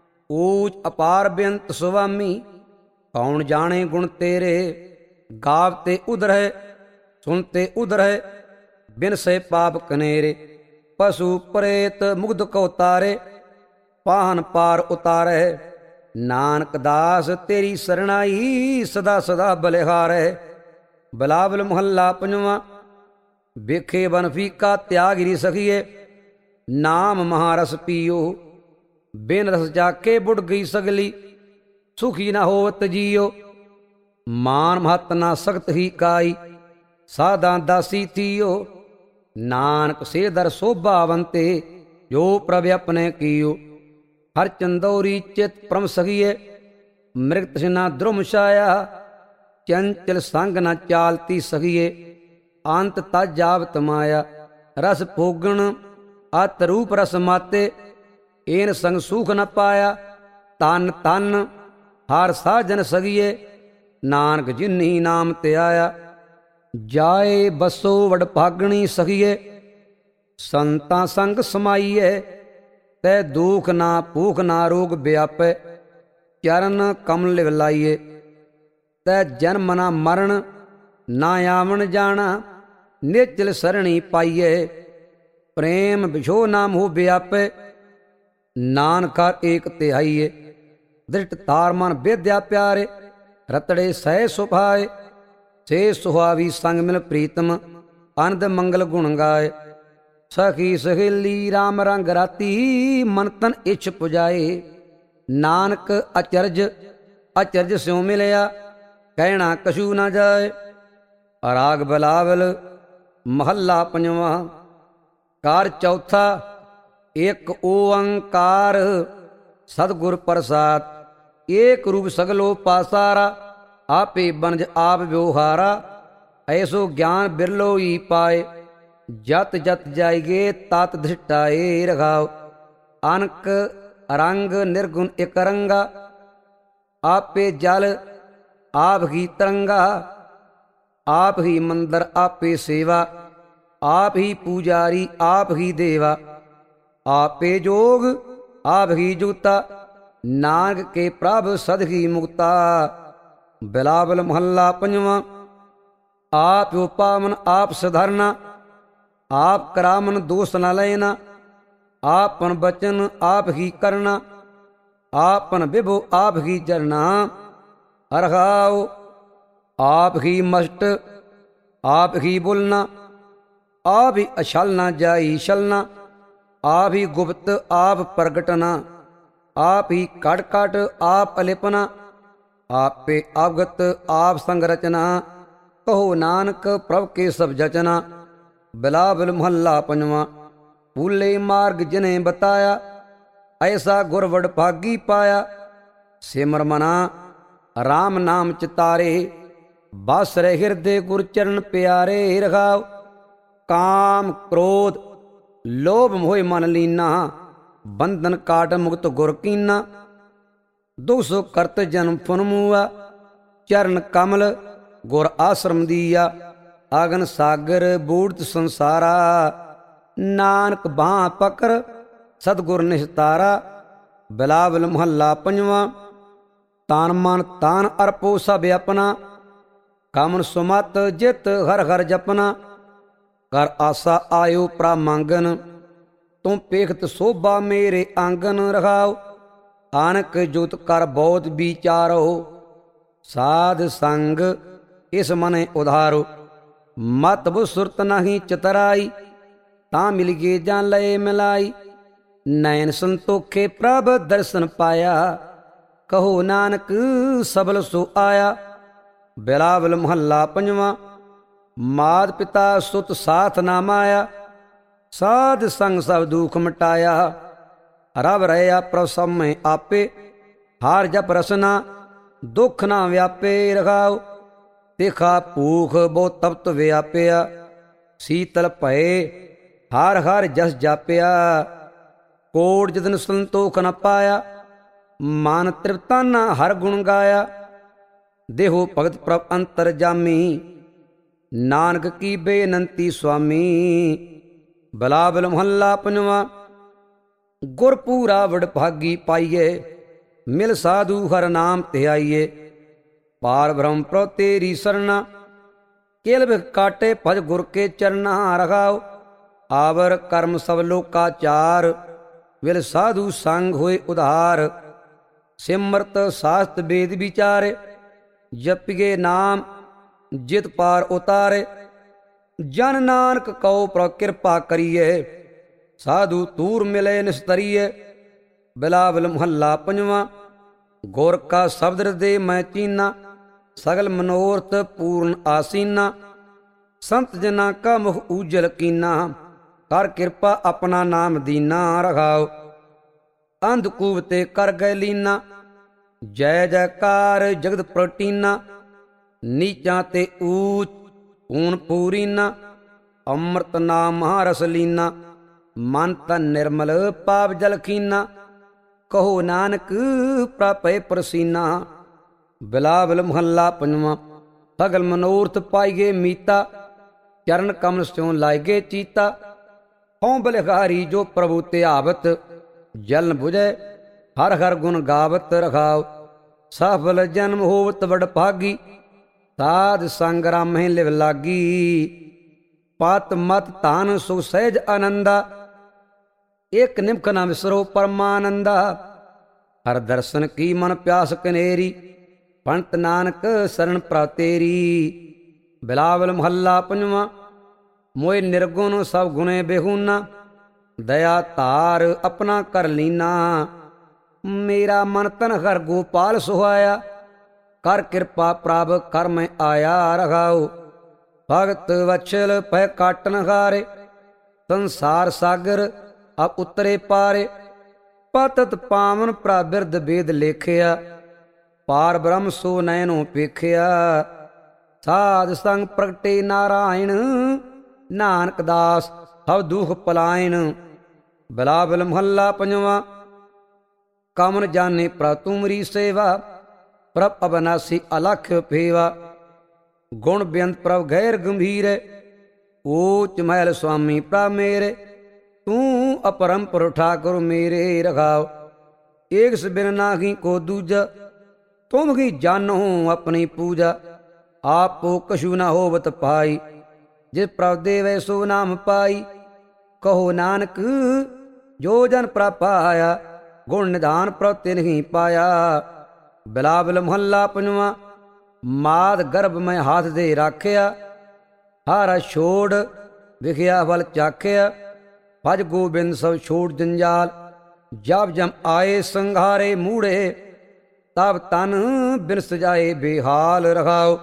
ਊਚ ਅਪਾਰ ਬੇਅੰਤ ਸੁਆਮੀ, ਕੌਣ ਜਾਣੇ ਗੁਣ ਤੇਰੇ। ਗਾਵਤੇ ਉਧਰਹਿ ਸੁਣਤੇ ਉਧਰਹਿ, ਬਿਨ ਸੇ ਪਾਪ ਕਨੇਰੇ। ਪਸ਼ੂ ਪ੍ਰੇਤ ਮੁਗਧ ਕੋ ਤਾਰੇ, ਪਾਹਨ ਪਾਰ ਉਤਾਰੈ। ਨਾਨਕ ਦਾਸ ਤੇਰੀ ਸਰਣਾਈ, ਸਦਾ ਸਦਾ ਬਲਿਹਾਰੈ। ਬਿਲਾਵਲ ਮੁਹੱਲਾ ਪੰਜਵਾਂ। ਵੇਖੇ ਬਨ ਫੀਕਾ ਤਿਆਗਿਰੀ ਸਖੀਏ, ਨਾਮ ਮਹਾਰਸ ਪੀਓ। ਬਿਨ ਰਸ ਜਾਕੇ ਬੁੜ ਗਈ ਸਗਲੀ, ਸੁਖੀ ਨਾ ਹੋਵਤ ਜੀਓ। ਮਾਨ ਮਹਤ ਨਾ ਸਖਤ ਹੀ ਕਾਈ, ਸਾਧਾਂ ਦਾਸੀ ਥੀਓ। ਨਾਨਕ ਸੇ ਦਰ ਸੋਭਾਵੰਤੇ, ਜੋ ਪ੍ਰਭ ਆਪਣੇ ਕੀਓ। ਹਰ ਚੰਦੌਰੀ ਚਿਤ ਪ੍ਰਮ ਸਖੀਏ, ਮ੍ਰਿਗ ਤ੍ਰਿਸ਼ਨਾ ਦ੍ਰੁਮ ਛਾਇਆ। ਚੰਚਲ ਸੰਗ ਨਾ ਚਾਲਤੀ ਸਖੀਏ, ਅੰਤ ਤਜ ਜਾਵਤ ਮਾਇਆ। ਰਸ ਭੋਗਣ ਅਤ ਰੂਪ ਰਸ ਮਾਤੇ, ਏਨ ਸੰਗ ਸੂਖ ਨ ਪਾਇਆ। ਤਨ ਤਨ ਹਰ ਸਾਜਨ ਸਗੀਏ, ਨਾਨਕ ਜਿਨਹੀ ਨਾਮ ਤੇ ਆਇਆ। ਜਾਏ ਬਸੋ ਵਡਭਾਗਣੀ ਸਖੀਏ, ਸੰਤਾਂ ਸੰਗ ਸਮਾਈਏ। ਤੈ ਦੁਖ ਨਾ ਭੂਖ ਨਾ ਰੋਗ ਵਿਆਪੈ, ਚਰਨ ਕਮਲ ਲਿਵ ਲਾਈਏ। ਤੈ ਜਨਮ ਨਾ ਮਰਨ, ਨਾ ਆਵਣ ਜਾਣਾ। ਨਿਚਲ ਸਰਣੀ ਪਾਈਏ, ਪ੍ਰੇਮ ਵਿਛੋ ਨਾ ਮੋਹ ਵਿਆਪੈ। ਨਾਨਕ ਹਰ ਏਕ ਤਿਹਾਈਏ। ਦ੍ਰਿਟ ਤਾਰ ਮਨ ਬੇਦਿਆ ਪਿਆਰੇ, ਰਤੜੇ ਸਹਿ ਸੁਭਾਏ। ਸੇ ਸੁਹਾਵੀ ਸੰਗ ਮਿਲ ਪ੍ਰੀਤਮ, ਅਨੰਦ ਮੰਗਲ ਗੁਣ ਗਾਏ। ਸਖੀ ਸਹੇਲੀ ਰਾਮ ਰੰਗ ਰਾਤੀ, ਮਨ ਤਨ ਇੱਛ ਪੁਜਾਏ। ਨਾਨਕ ਅਚਰਜ ਅਚਰਜ ਸਿਉ ਮਿਲਿਆ, ਕਹਿਣਾ ਕਛੂ ਨਾ ਜਾਏ। ਰਾਗ ਬਿਲਾਵਲ ਮਹੱਲਾ ਪੰਜਵਾਂ। ਕਾਰ ਚੌਥਾ। ਇੱਕ ਓੰਕਾਰ ਸਤਿਗੁਰ ਪ੍ਰਸਾਦ, ਏਕ ਰੂਪ ਸਗਲੋ ਪਾਸਾਰਾ। ਆਪੇ ਬਨਜ ਆਪ ਵਿਵਹਾਰਾ, ਐਸੋ ਗਿਆਨ ਬਿਰਲੋ ਹੀ ਪਾਏ। ਜਤ ਜਤ ਜਾਈਗੇ ਤਤ ਧਿਟਾਏ ਰਖਾਓ। ਅਨਕ ਰੰਗ ਨਿਰਗੁਣ ਇਕ ਰੰਗਾ, ਆਪੇ ਜਲ ਆਪ ਹੀ ਤਰੰਗਾ। ਆਪ ਹੀ ਮੰਦਰ ਆਪੇ ਸੇਵਾ, ਆਪ ਹੀ ਪੂਜਾਰੀ ਆਪ ਹੀ ਦੇਵਾ। ਆਪੇ ਜੋਗ ਆਪ ਹੀ ਜੁਗਤਾ, ਨਾਨਕ ਕੇ ਪ੍ਰਭ ਸਦਹੀ ਮੁਕਤਾ। ਬਿਲਾਵਲ ਮਹੱਲਾ ਪੰਜਵਾਂ। ਆਪ ਉਪਾਵਨ ਆਪ ਸਧਰਨਾ, ਆਪ ਕਰਾਮਨ ਦੋਸ ਨ ਲੈਣਾ। ਆਪਨ ਬਚਨ ਆਪ ਹੀ ਕਰਨਾ, ਆਪਨ ਵਿਭੋ ਆਪ ਹੀ ਜਰਨਾ। ਰਹਾਉ ਆਪ ਹੀ ਮਸਟ ਆਪ ਹੀ ਬੋਲਣਾ, ਆਪ ਹੀ ਅਛਲਨਾ ਜਾਈ ਛਲਣਾ। ਆਪ ਹੀ ਗੁਪਤ ਆਪ ਪ੍ਰਗਟਨਾ, ਆਪ ਹੀ ਕਟ ਕਟ ਆਪ ਅਲਿਪਨਾ। ਆਪੇ ਅਵਗਤ ਆਪ ਸੰਗ ਰਚਨਾ, ਕਹੋ ਨਾਨਕ ਪ੍ਰਭ ਕੇ ਸਭ ਜਚਨਾ। ਬਿਲਾਵਲ ਮੁਹੱਲਾ ਪੰਜਵਾਂ। ਭੂਲੇ ਮਾਰਗ ਜਿਨੇ ਬਤਾਇਆ, ਐਸਾ ਗੁਰ ਵਡਭਾਗੀ ਪਾਇਆ। ਸਿਮਰ ਮਨਾ ਰਾਮ ਨਾਮ ਚਿਤਾਰੇ, ਬਸ ਰਹਿ ਹਿਰਦੇ ਗੁਰ ਚਰਨ ਪਿਆਰੇ ਰਖਾਓ। ਕਾਮ ਕ੍ਰੋਧ ਲੋਭ ਮੋਹ ਮਨ ਲੀਨਾ, ਬੰਧਨ ਕਾਟ ਮੁਕਤ ਗੁਰ ਕੀਨਾ। ਦੁਖ ਸੁਖ ਕਰਤ ਜਨਮ ਫੁਨ ਮੂਆ, ਚਰਨ ਕਮਲ ਗੁਰ ਆਸ਼ਰਮ ਦੀਆ। ਆਗਨ ਸਾਗਰ ਬੂੜਤ ਸੰਸਾਰਾ, ਨਾਨਕ ਬਾਹ ਪਕਰ ਸਤਿਗੁਰ ਨਿਸਤਾਰਾ। ਬਿਲਾਵਲ ਮਹੱਲਾ ਪੰਜਵਾਂ। ਤਾਨ ਮਨ ਤਾਨ ਅਰਪੋ ਸਭ ਆਪਣਾ, ਕਮਨ ਸੁਮਤ ਜਿਤ ਹਰ ਹਰ ਜਪਨਾ। ਕਰ ਆਸਾ ਆਇਓ ਪ੍ਰਾ ਮੰਗਨ, ਤੂੰ ਪੇਖਤ ਸੋਭਾ ਮੇਰੇ ਆਂਗਨ ਰਖਾਓ। ਆਨਕ ਜੁਤ ਕਰ ਬਹੁਤ ਵਿਚਾਰੋ, ਸਾਧ ਸੰਗ ਇਸ ਮਨੇ ਉਧਾਰੋ। ਮਤ ਬੁ ਸੁਰਤ ਨਹੀਂ ਚਤਰਾਈ, ਤਾਂ ਮਿਲ ਗੇ ਜਾਂ ਲਏ ਮਿਲਾਈ। ਨੈਣ ਸੰਤੋਖੇ ਪ੍ਰਭ ਦਰਸ਼ਨ ਪਾਇਆ, ਕਹੋ ਨਾਨਕ ਸਬਲ ਸੋ ਆਇਆ। ਬਿਲਾਵਲ ਮਹੱਲਾ ਪੰਜਵਾਂ। ਮਾਤ ਪਿਤਾ ਸੁਤ ਸਾਥ ਨਾ ਮਾਇਆ, ਸਾਧ ਸੰਗ ਸਭ ਦੁਖ ਮਿਟਾਇਆ। ਰਬ ਰਹਿਆ ਪ੍ਰਭ ਸਭ ਮੈਂ ਆਪੇ, ਹਾਰ ਜਪ ਰਸਨਾ ਦੁਖ ਨਾ ਵਿਆਪੇ ਰਖਾਓ। ਤਿਖਾ ਭੂਖ ਬਹੁ ਤਪਤ ਵਿਆਪਿਆ, ਸੀਤਲ ਭਏ ਹਰ ਹਰ ਜਸ ਜਾਪਿਆ। ਕੋਟ ਜਿਤਨ ਸੰਤੋਖ ਨ ਪਾਇਆ, ਮਨ ਤ੍ਰਿਪਤਾ ਨਾ ਹਰ ਗੁਣ ਗਾਇਆ। ਦੇਹੋ ਭਗਤ ਪ੍ਰਭ ਅੰਤਰ ਜਾਮੀ, ਨਾਨਕ ਕੀ ਬੇਨੰਤੀ ਸੁਆਮੀ। ਬਿਲਾਵਲ ਮਹੱਲਾ ਪੰਜਵਾਂ। ਗੁਰ ਪੂਰਾ ਵਡਭਾਗੀ ਪਾਈਏ, ਮਿਲ ਸਾਧੂ ਹਰ ਨਾਮ ਧਿਆਈਏ। ਪਾਰ ਬ੍ਰਹਮ ਪ੍ਰਭ ਤੇਰੀ ਸਰਨਾ, ਕੇਲ ਬਿਖ ਕਾਟੇ ਭਜ ਗੁਰ ਕੇ ਚਰਨਾ ਰਖਾਓ। ਆਵਰ ਕਰਮ ਸਭ ਲੋਕਾ ਚਾਰ, ਵਿਲ ਸਾਧੂ ਸੰਗ ਹੋਏ ਉਧਾਰ। ਸਿਮਰਤ ਸਾਸਤ ਵੇਦ ਵਿਚਾਰੇ, ਜਪਿਏ ਨਾਮ ਜਿਤ ਪਾਰ ਉਤਾਰੇ। ਜਨ ਨਾਨਕ ਕਉ ਪ੍ਰਭ ਕਿਰਪਾ ਕਰੀਏ, ਸਾਧੂ ਤੂਰ ਮਿਲੇ ਨਿਸਤਰੀਏ। ਬਿਲਾਵਲ ਮਹੱਲਾ ਪੰਜਵਾਂ। ਗੁਰ ਕਾ ਸ਼ਬਦ ਹਿਰਦੇ ਮੈਂ ਚੀਨਾ, ਸਗਲ ਮਨੋਰਥ ਪੂਰਨ ਆਸੀਨਾ। ਸੰਤ ਜਨਾ ਕਾ ਮੁਖ ਊਜਲ ਕੀਨਾ, ਕਰ ਕਿਰਪਾ ਆਪਣਾ ਨਾਮ ਦੀਨਾ ਰਖਾਓ। ਅੰਧਕੂਪ ਤੇ ਕਰ ਗਏ ਲੀਨਾ, ਜੈ ਜੈਕਾਰ ਜਗਤ ਪ੍ਰਟੀਨਾ। ਨੀਚਾਂ ਤੇ ਊਚ ਊਨ ਪੂਰੀਨਾ, ਅੰਮ੍ਰਿਤ ਨਾਮ ਮਹਾਰਸ ਲੀਨਾ। ਮਨ ਤਨ ਨਿਰਮਲ ਪਾਪ ਜਲ ਖੀਨਾ, ਕਹੋ ਨਾਨਕ ਪ੍ਰਾਪੇ ਪ੍ਰਸੀਨਾ। ਬਿਲਾਵਲ ਮਹੱਲਾ ਪੰਜਵਾਂ। ਸਗਲ ਮਨੋਰਥ ਪਾਈਏ ਮੀਤਾ, ਚਰਨ ਕਮਲ ਸਿਉ ਲਾਇਗੇ ਚੀਤਾ। ਹਉ ਬਲਿਹਾਰੀ ਜੋ ਪ੍ਰਭੂ ਧਿਆਵਤ, ਜਲਨ ਬੁਝੈ ਹਰ ਹਰ ਗੁਣ ਗਾਵਤ ਰਖਾਓ। ਸਫਲ ਜਨਮ ਹੋਵਤ ਵਡਭਾਗੀ, ਸਾਧ ਸੰਗ ਰਾਮਹਿ ਲਿਵ ਲਾਗੀ। ਪਤ ਮਤ ਧਨ ਸੁਖ ਸਹਿਜ ਆਨੰਦਾ, ਇਕ ਨਿਮਖ ਨਾ ਵਿਸਰੋ ਪਰਮਾਨੰਦਾ। ਹਰ ਦਰਸ਼ਨ ਕੀ ਮਨ ਪਿਆਸ ਕਨੇਰੀ, ਪੰਤ ਨਾਨਕ ਸਰਣ ਪ੍ਰਭ ਤੇਰੀ। ਬਿਲਾਵਲ ਮਹੱਲਾ ਪੰਜਵਾਂ। ਮੋਇ ਨਿਰਗੁਣ ਸਭ ਗੁਣੇ ਬੇਹੂਨਾ, ਦਇਆ ਧਾਰ ਆਪਣਾ ਕਰ ਲੀਨਾ। ਮੇਰਾ ਮਨ ਤਨ ਹਰ ਗੋਪਾਲ ਸੁਹਾਇਆ, ਕਰ ਕਿਰਪਾ ਪ੍ਰਭ ਕਰ ਮੈਂ ਆਇਆ ਰਖਾਓ। ਭਗਤ ਵਛਲ ਪੈ ਕਾਟਨ ਹਾਰੇ, ਸੰਸਾਰ ਸਾਗਰ ਅਬ ਉਤਰੇ ਪਾਰੇ। ਪਤਤ ਪਾਵਨ ਪ੍ਰਭ ਬਿਰਦ ਵੇਦ ਲੇਖਿਆ, ਪਾਰ ਬ੍ਰਹਮ ਸੋ ਨੈਨੋ ਪੇਖਿਆ। ਸਾਧ ਸੰਗ ਪ੍ਰਗਟੇ ਨਾਰਾਇਣ, ਨਾਨਕ ਦਾਸ ਸਭ ਦੁਖ ਪਲਾਇਣ। ਬਿਲਾਵਲ ਮਹੱਲਾ ਪੰਜਵਾਂ। ਕਮਨ ਜਾਣੇ ਪ੍ਰਭ ਤੁਮਰੀ ਸੇਵਾ, ਪ੍ਰਭ ਅਬਨਾਸੀ ਅਲਖ ਫੇਵਾ। ਗੁਣ ਬੇਅੰਤ ਪ੍ਰਭ ਗੈਰ ਗੰਭੀਰ, ਊਚ ਮਹਿਲ ਸੁਆਮੀ ਪ੍ਰਭ ਮੇਰੇ। ਤੂੰ ਅਪਰੰਪਰ ਠਾਕੁਰ ਮੇਰੇ ਰਖਾਓ। ਏਕ ਬਿਨ ਨਾਹੀ ਕੋ ਦੂਜਾ, ਤੁਮ ਹੀ ਜਾਨੋ ਆਪਣੀ ਪੂਜਾ। ਆਪੋ ਕਛੂ ਨਾ ਹੋਵਤ ਪਾਈ, ਜਿਸ ਪ੍ਰਭ ਦੇਵੈ ਸੋ ਨਾਮ ਪਾਈ। ਕਹੋ ਨਾਨਕ ਜੋ ਜਨ ਪ੍ਰਭ ਪਾਇਆ, ਗੁਣ ਨਿਧਾਨ ਪ੍ਰਭ ਤਿਨ ਹੀ ਪਾਇਆ। ਬਿਲਾਵਲ ਮਹੱਲਾ ਪੰਜਵਾਂ। ਮਾਦ ਗਰਭ ਮੈਂ ਹੱਥ ਦੇ ਰਾਖਿਆ, ਹਾਰਾ ਛੋੜ ਵਿਖਿਆ ਫਲ ਚਾਖਿਆ। ਭਜ ਗੋਬਿੰਦ ਸਭ ਛੋੜ ਜੰਜਾਲ, ਜਬ ਜਮ ਆਏ ਸੰਘਾਰੇ ਮੂੜੇ। ਤਬ ਤਨ ਬਿਨ ਸਜਾਏ ਬੇਹਾਲ ਰਖਾਓ।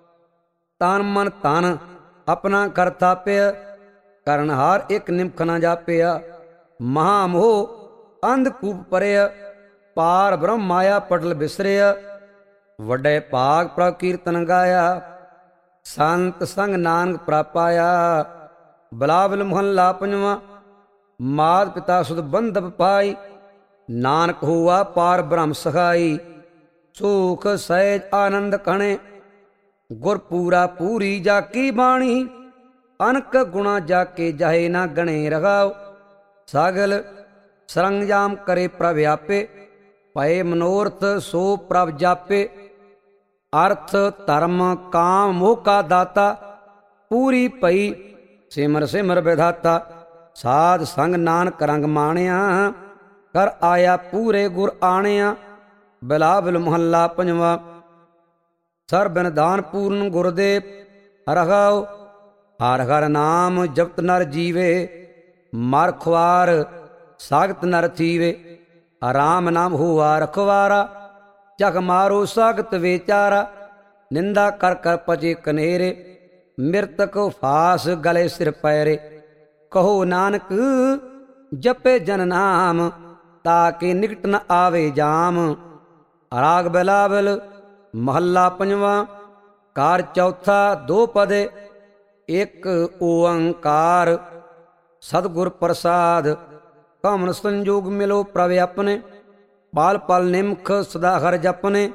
ਤਨ ਮਨ ਤਨ ਆਪਣਾ ਕਰ ਥਾਪਿਆ, ਕਰਨ ਹਾਰ ਇੱਕ ਨਿਮਖ ਨਾ ਜਾਪਿਆ। ਮਹਾ ਮੋਹ ਅੰਧਕੂਪ ਪਰਿਆ, ਪਾਰ ਬ੍ਰਹਮ ਮਾਇਆ ਪਟਲ ਬਿਸਰਿਆ। ਵੱਡੇ ਭਾਗ ਪ੍ਰਭ ਕੀਰਤਨ ਗਾਇਆ, ਸੰਤ ਸੰਗ ਨਾਨਕ ਪ੍ਰਾਪਾਇਆ। ਬਿਲਾਵਲ ਮੁਹੱਲਾ ਪੰਜਵਾਂ। ਮਾਤ ਪਿਤਾ ਸੁਧ ਬੰਧਪ ਪਾਈ, ਨਾਨਕ ਹੋਆ ਪਾਰ ਬ੍ਰਹਮ ਸਖਾਈ। ਸੁਖ ਸਹਿਜ ਆਨੰਦ ਕਣੇ, ਗੁਰ ਪੂਰਾ ਪੂਰੀ ਜਾ ਕੀ ਬਾਣੀ। ਅਨਕ ਗੁਣਾ ਜਾ ਕੇ ਜਾਹੇ ਨਾ ਗਣੇ ਰਗਾਓ। ਸਗਲ ਸਰੰਜਾਮ ਕਰੇ ਪ੍ਰਭ ਆਪੇ, ਭਏ ਮਨੋਰਥ ਸੋ ਪ੍ਰਭ ਜਾਪੇ। ਅਰਥ ਧਰਮ ਕਾਮ ਮੋਹ ਕਾ ਦਾਤਾ, ਪੂਰੀ ਭਈ ਸਿਮਰ ਸਿਮਰ ਵਿਧਾਤਾ। ਸਾਧ ਸੰਗ ਨਾਨਕ ਰੰਗ ਮਾਣਿਆ, ਕਰ ਆਇਆ ਪੂਰੇ ਗੁਰ ਆਣਿਆ। ਬਿਲਾਵਲ ਮੁਹੱਲਾ ਪੰਜਵਾਂ। ਸਰਬਨ ਦਾਨ ਪੂਰਨ ਗੁਰਦੇਵ ਰਹਾਉ। ਹਰ ਹਰ ਨਾਮ ਜਪਤ ਨਰ ਜੀਵੇ, ਮਰ ਖੁਆਰ ਸਾਗਤ ਨਰ ਥੀਵੇ। ਰਾਮ ਨਾਮ ਹੋਆ ਰਖਵਾਰਾ, ਜਗ ਮਾਰੋ ਸਾਗਤ ਵਿਚਾਰਾ। ਨਿੰਦਾ ਕਰ ਕਰ ਪਜੇ ਕਨੇਰੇ, ਮਿਰਤਕ ਫਾਸ ਗਲੇ ਸਿਰ ਪੈਰੇ। ਕਹੋ ਨਾਨਕ ਜਪੇ ਜਨ ਨਾਮ, ਤਾਕੇ ਨਿਕਟ ਨ ਆਵੇ ਜਾਮ। ਰਾਗ ਬਿਲਾਵਲ ਮਹੱਲਾ ਪੰਜਵਾਂ। ਕਾਰ ਚੌਥਾ ਦੋ ਪਦੇ, ਇੱਕ ਓੰਕਾਰ। ਸਤਿਗੁਰ ਪ੍ਰਸਾਦ ਕਮਨ ਸੰਜੋਗ ਮਿਲੋ ਪ੍ਰਭ ਆਪਣੇ। ਪਲ ਪਲ ਨਿਮਖ ਸਦਾ ਹਰ ਜਪਨੇ,